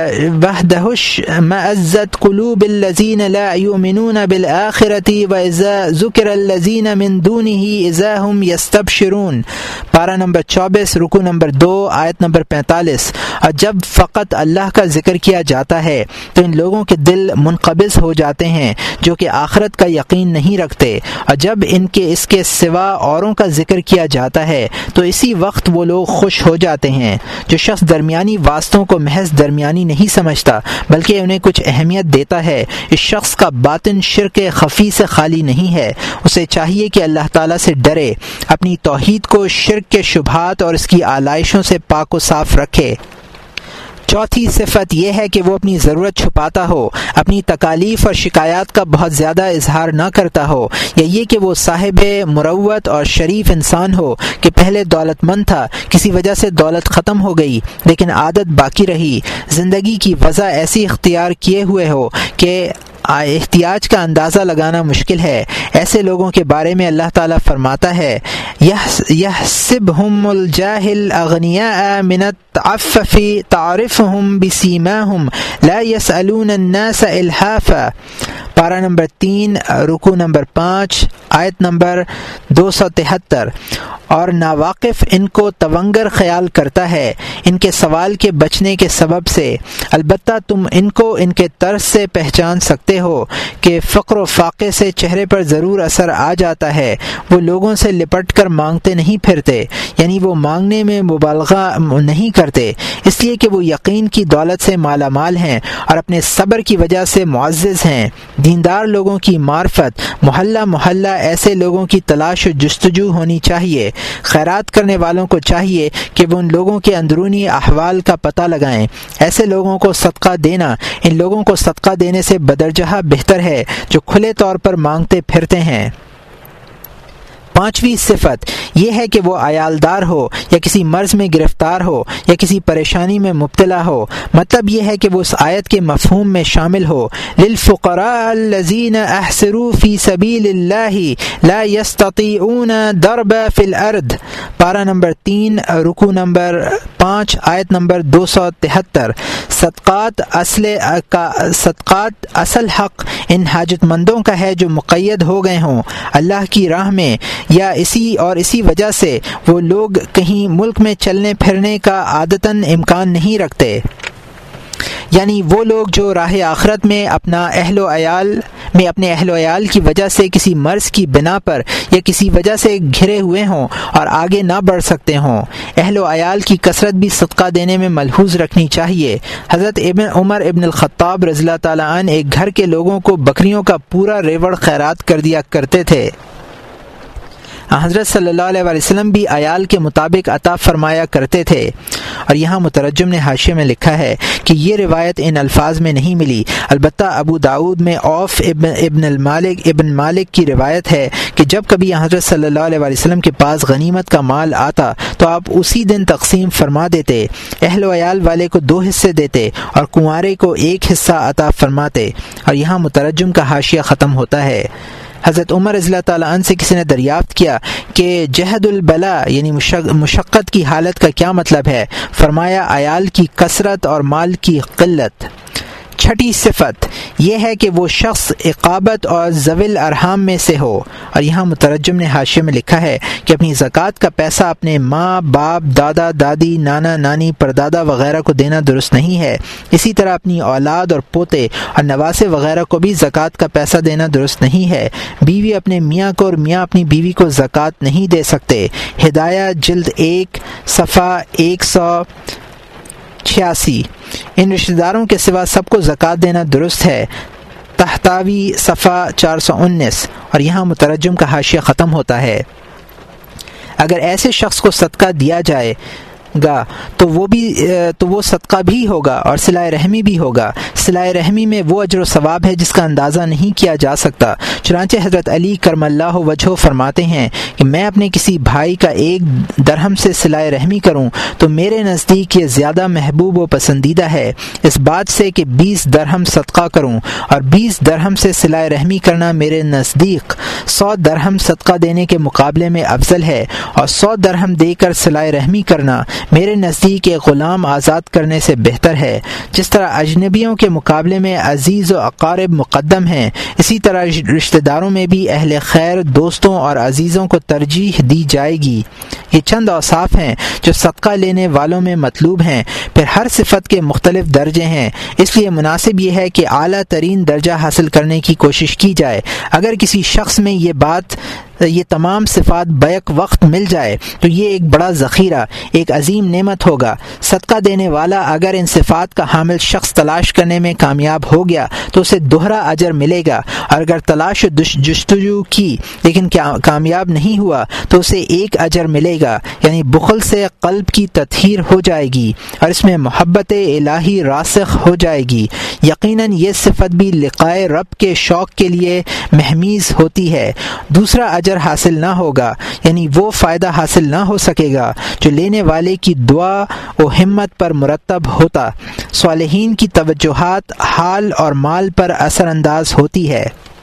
وحدہ مَأَزَّتْ قُلُوبُ الَّذِينَ لَا يُؤْمِنُونَ بِالْآخِرَةِ وَإِذَا ذُكِرَ الَّذِينَ مِن دُونِهِ إِذَا هُمْ يَسْتَبْشِرُونَ۔ پارہ نمبر چوبیس، رکوع نمبر دو، آیت نمبر پینتالیس۔ اور جب فقط اللہ کا ذکر کیا جاتا ہے تو ان لوگوں کے دل منقبض ہو جاتے ہیں جو کہ آخرت کا یقین نہیں رکھتے، اور جب ان کے اس کے سوا اوروں کا ذکر کیا جاتا ہے تو اسی وقت وہ لوگ خوش ہو جاتے ہیں۔ جو شخص درمیانی واسطوں کو محض درمیانی نہیں سمجھتا بلکہ انہیں کچھ اہمیت دیتا ہے، اس شخص کا باطن شرک خفی سے خالی نہیں ہے۔ اسے چاہیے کہ اللہ تعالیٰ سے ڈرے، اپنی توحید کو شرک کے شبہات اور اس کی آلائشوں سے پاک و صاف رکھے۔ چوتھی صفت یہ ہے کہ وہ اپنی ضرورت چھپاتا ہو، اپنی تکالیف اور شکایات کا بہت زیادہ اظہار نہ کرتا ہو، یا یہ کہ وہ صاحب مروت اور شریف انسان ہو کہ پہلے دولت مند تھا، کسی وجہ سے دولت ختم ہو گئی لیکن عادت باقی رہی، زندگی کی وضع ایسی اختیار کیے ہوئے ہو کہ احتیاج کا اندازہ لگانا مشکل ہے۔ ایسے لوگوں کے بارے میں اللہ تعالیٰ فرماتا ہے، يَحْسِبْهُمُ الْجَاهِلُ أَغْنِيَاءَ مِنَ التَّعَفُّفِ تَعْرِفُهُمْ بِسِيمَاهُمْ لَا يَسْأَلُونَ النَّاسَ إِلْحَافًا۔ پارہ نمبر تین، رکوع نمبر پانچ، آیت نمبر دو سو تہتر۔ اور ناواقف ان کو تونگر خیال کرتا ہے ان کے سوال کے بچنے کے سبب سے، البتہ تم ان کو ان کے طرز سے پہچان سکتے ہو کہ فقر و فاقے سے چہرے پر ضرور اثر آ جاتا ہے۔ وہ لوگوں سے لپٹ کر مانگتے نہیں پھرتے، یعنی وہ مانگنے میں مبالغہ نہیں کرتے، اس لیے کہ وہ یقین کی دولت سے مالا مال ہیں اور اپنے صبر کی وجہ سے معزز ہیں۔ دیندار لوگوں کی معرفت، محلہ محلہ ایسے لوگوں کی تلاش و جستجو ہونی چاہیے۔ خیرات کرنے والوں کو چاہیے کہ وہ ان لوگوں کے اندرونی احوال کا پتہ لگائیں۔ ایسے لوگوں کو صدقہ دینا ان لوگوں کو صدقہ دینے سے بدرجہ بہتر ہے جو کھلے طور پر مانگتے پھرتے ہیں۔ پانچویں صفت یہ ہے کہ وہ عیالدار ہو یا کسی مرض میں گرفتار ہو یا کسی پریشانی میں مبتلا ہو، مطلب یہ ہے کہ وہ اس آیت کے مفہوم میں شامل ہو، للفقراء الذین احصروا فی سبیل اللہ لا یستطیعون ضربا فی الارض، پارہ نمبر تین رکوع نمبر پانچ آیت نمبر دو سو تہتر۔ صدقات اصل کا صدقات اصل حق ان حاجت مندوں کا ہے جو مقید ہو گئے ہوں اللہ کی راہ میں، یا اسی اور اسی وجہ سے وہ لوگ کہیں ملک میں چلنے پھرنے کا عادتاً امکان نہیں رکھتے، یعنی وہ لوگ جو راہ آخرت میں اپنا اہل و عیال میں اپنے اہل و عیال کی وجہ سے کسی مرض کی بنا پر یا کسی وجہ سے گھرے ہوئے ہوں اور آگے نہ بڑھ سکتے ہوں۔ اہل و عیال کی کثرت بھی صدقہ دینے میں ملحوظ رکھنی چاہیے۔ حضرت ابن عمر ابن الخطاب رضی اللہ تعالیٰ عنہ ایک گھر کے لوگوں کو بکریوں کا پورا ریوڑ خیرات کر دیا کرتے تھے۔ حضرت صلی اللہ علیہ وسلم بھی عیال کے مطابق عطا فرمایا کرتے تھے۔ اور یہاں مترجم نے حاشیے میں لکھا ہے کہ یہ روایت ان الفاظ میں نہیں ملی، البتہ ابو داؤد میں اوف ابن ابن المالک ابن مالک کی روایت ہے کہ جب کبھی حضرت صلی اللہ علیہ وسلم کے پاس غنیمت کا مال آتا تو آپ اسی دن تقسیم فرما دیتے، اہل و عیال والے کو دو حصے دیتے اور کنوارے کو ایک حصہ عطا فرماتے۔ اور یہاں مترجم کا حاشیہ ختم ہوتا ہے۔ حضرت عمر رضی اللہ تعالیٰ عنہ سے کسی نے دریافت کیا کہ جہد البلا یعنی مشقت کی حالت کا کیا مطلب ہے؟ فرمایا عیال کی کثرت اور مال کی قلت۔ چھٹی صفت یہ ہے کہ وہ شخص اقابت اور ذوی الارحام میں سے ہو، اور یہاں مترجم نے حاشیے میں لکھا ہے کہ اپنی زکوٰۃ کا پیسہ اپنے ماں باپ دادا دادی نانا نانی پردادا وغیرہ کو دینا درست نہیں ہے، اسی طرح اپنی اولاد اور پوتے اور نواسے وغیرہ کو بھی زکوٰۃ کا پیسہ دینا درست نہیں ہے۔ بیوی اپنے میاں کو اور میاں اپنی بیوی کو زکوٰۃ نہیں دے سکتے۔ ہدایہ جلد ایک صفحہ ایک سو چھیاسی۔ ان رشتہ داروں کے سوا سب کو زکوٰۃ دینا درست ہے، تحتاوی صفحہ چار سو انیس۔ اور یہاں مترجم کا حاشیہ ختم ہوتا ہے۔ اگر ایسے شخص کو صدقہ دیا جائے گا تو وہ بھی تو وہ صدقہ بھی ہوگا اور صلہ رحمی بھی ہوگا۔ صلہ رحمی میں وہ اجر و ثواب ہے جس کا اندازہ نہیں کیا جا سکتا۔ چنانچہ حضرت علی کرم اللہ وجہہ فرماتے ہیں کہ میں اپنے کسی بھائی کا ایک درہم سے صلہ رحمی کروں تو میرے نزدیک یہ زیادہ محبوب و پسندیدہ ہے اس بات سے کہ بیس درہم صدقہ کروں، اور بیس درہم سے صلہ رحمی کرنا میرے نزدیک سو درہم صدقہ دینے کے مقابلے میں افضل ہے، اور سو درہم دے کر صلہ رحمی کرنا میرے نزدیک ایک غلام آزاد کرنے سے بہتر ہے۔ جس طرح اجنبیوں کے مقابلے میں عزیز و اقارب مقدم ہیں، اسی طرح رشتہ داروں میں بھی اہل خیر دوستوں اور عزیزوں کو ترجیح دی جائے گی۔ یہ چند اوصاف ہیں جو صدقہ لینے والوں میں مطلوب ہیں، پھر ہر صفت کے مختلف درجے ہیں، اس لیے مناسب یہ ہے کہ اعلیٰ ترین درجہ حاصل کرنے کی کوشش کی جائے۔ اگر کسی شخص میں یہ بات یہ تمام صفات بیک وقت مل جائے تو یہ ایک بڑا ذخیرہ، ایک عظیم نعمت ہوگا۔ صدقہ دینے والا اگر ان صفات کا حامل شخص تلاش کرنے میں کامیاب ہو گیا تو اسے دوہرا اجر ملے گا، اور اگر تلاش و جستجو کی لیکن کامیاب نہیں ہوا تو اسے ایک اجر ملے گا، یعنی بخل سے قلب کی تطہیر ہو جائے گی اور اس میں محبت الہی راسخ ہو جائے گی۔ یقیناً یہ صفت بھی لقائے رب کے شوق کے لیے محمیز ہوتی ہے۔ دوسرا اجر حاصل نہ ہوگا، یعنی وہ فائدہ حاصل نہ ہو سکے گا جو لینے والے کی دعا و ہمت پر مرتب ہوتا۔ صالحین کی توجہات حال اور مال پر اثر انداز ہوتی ہے۔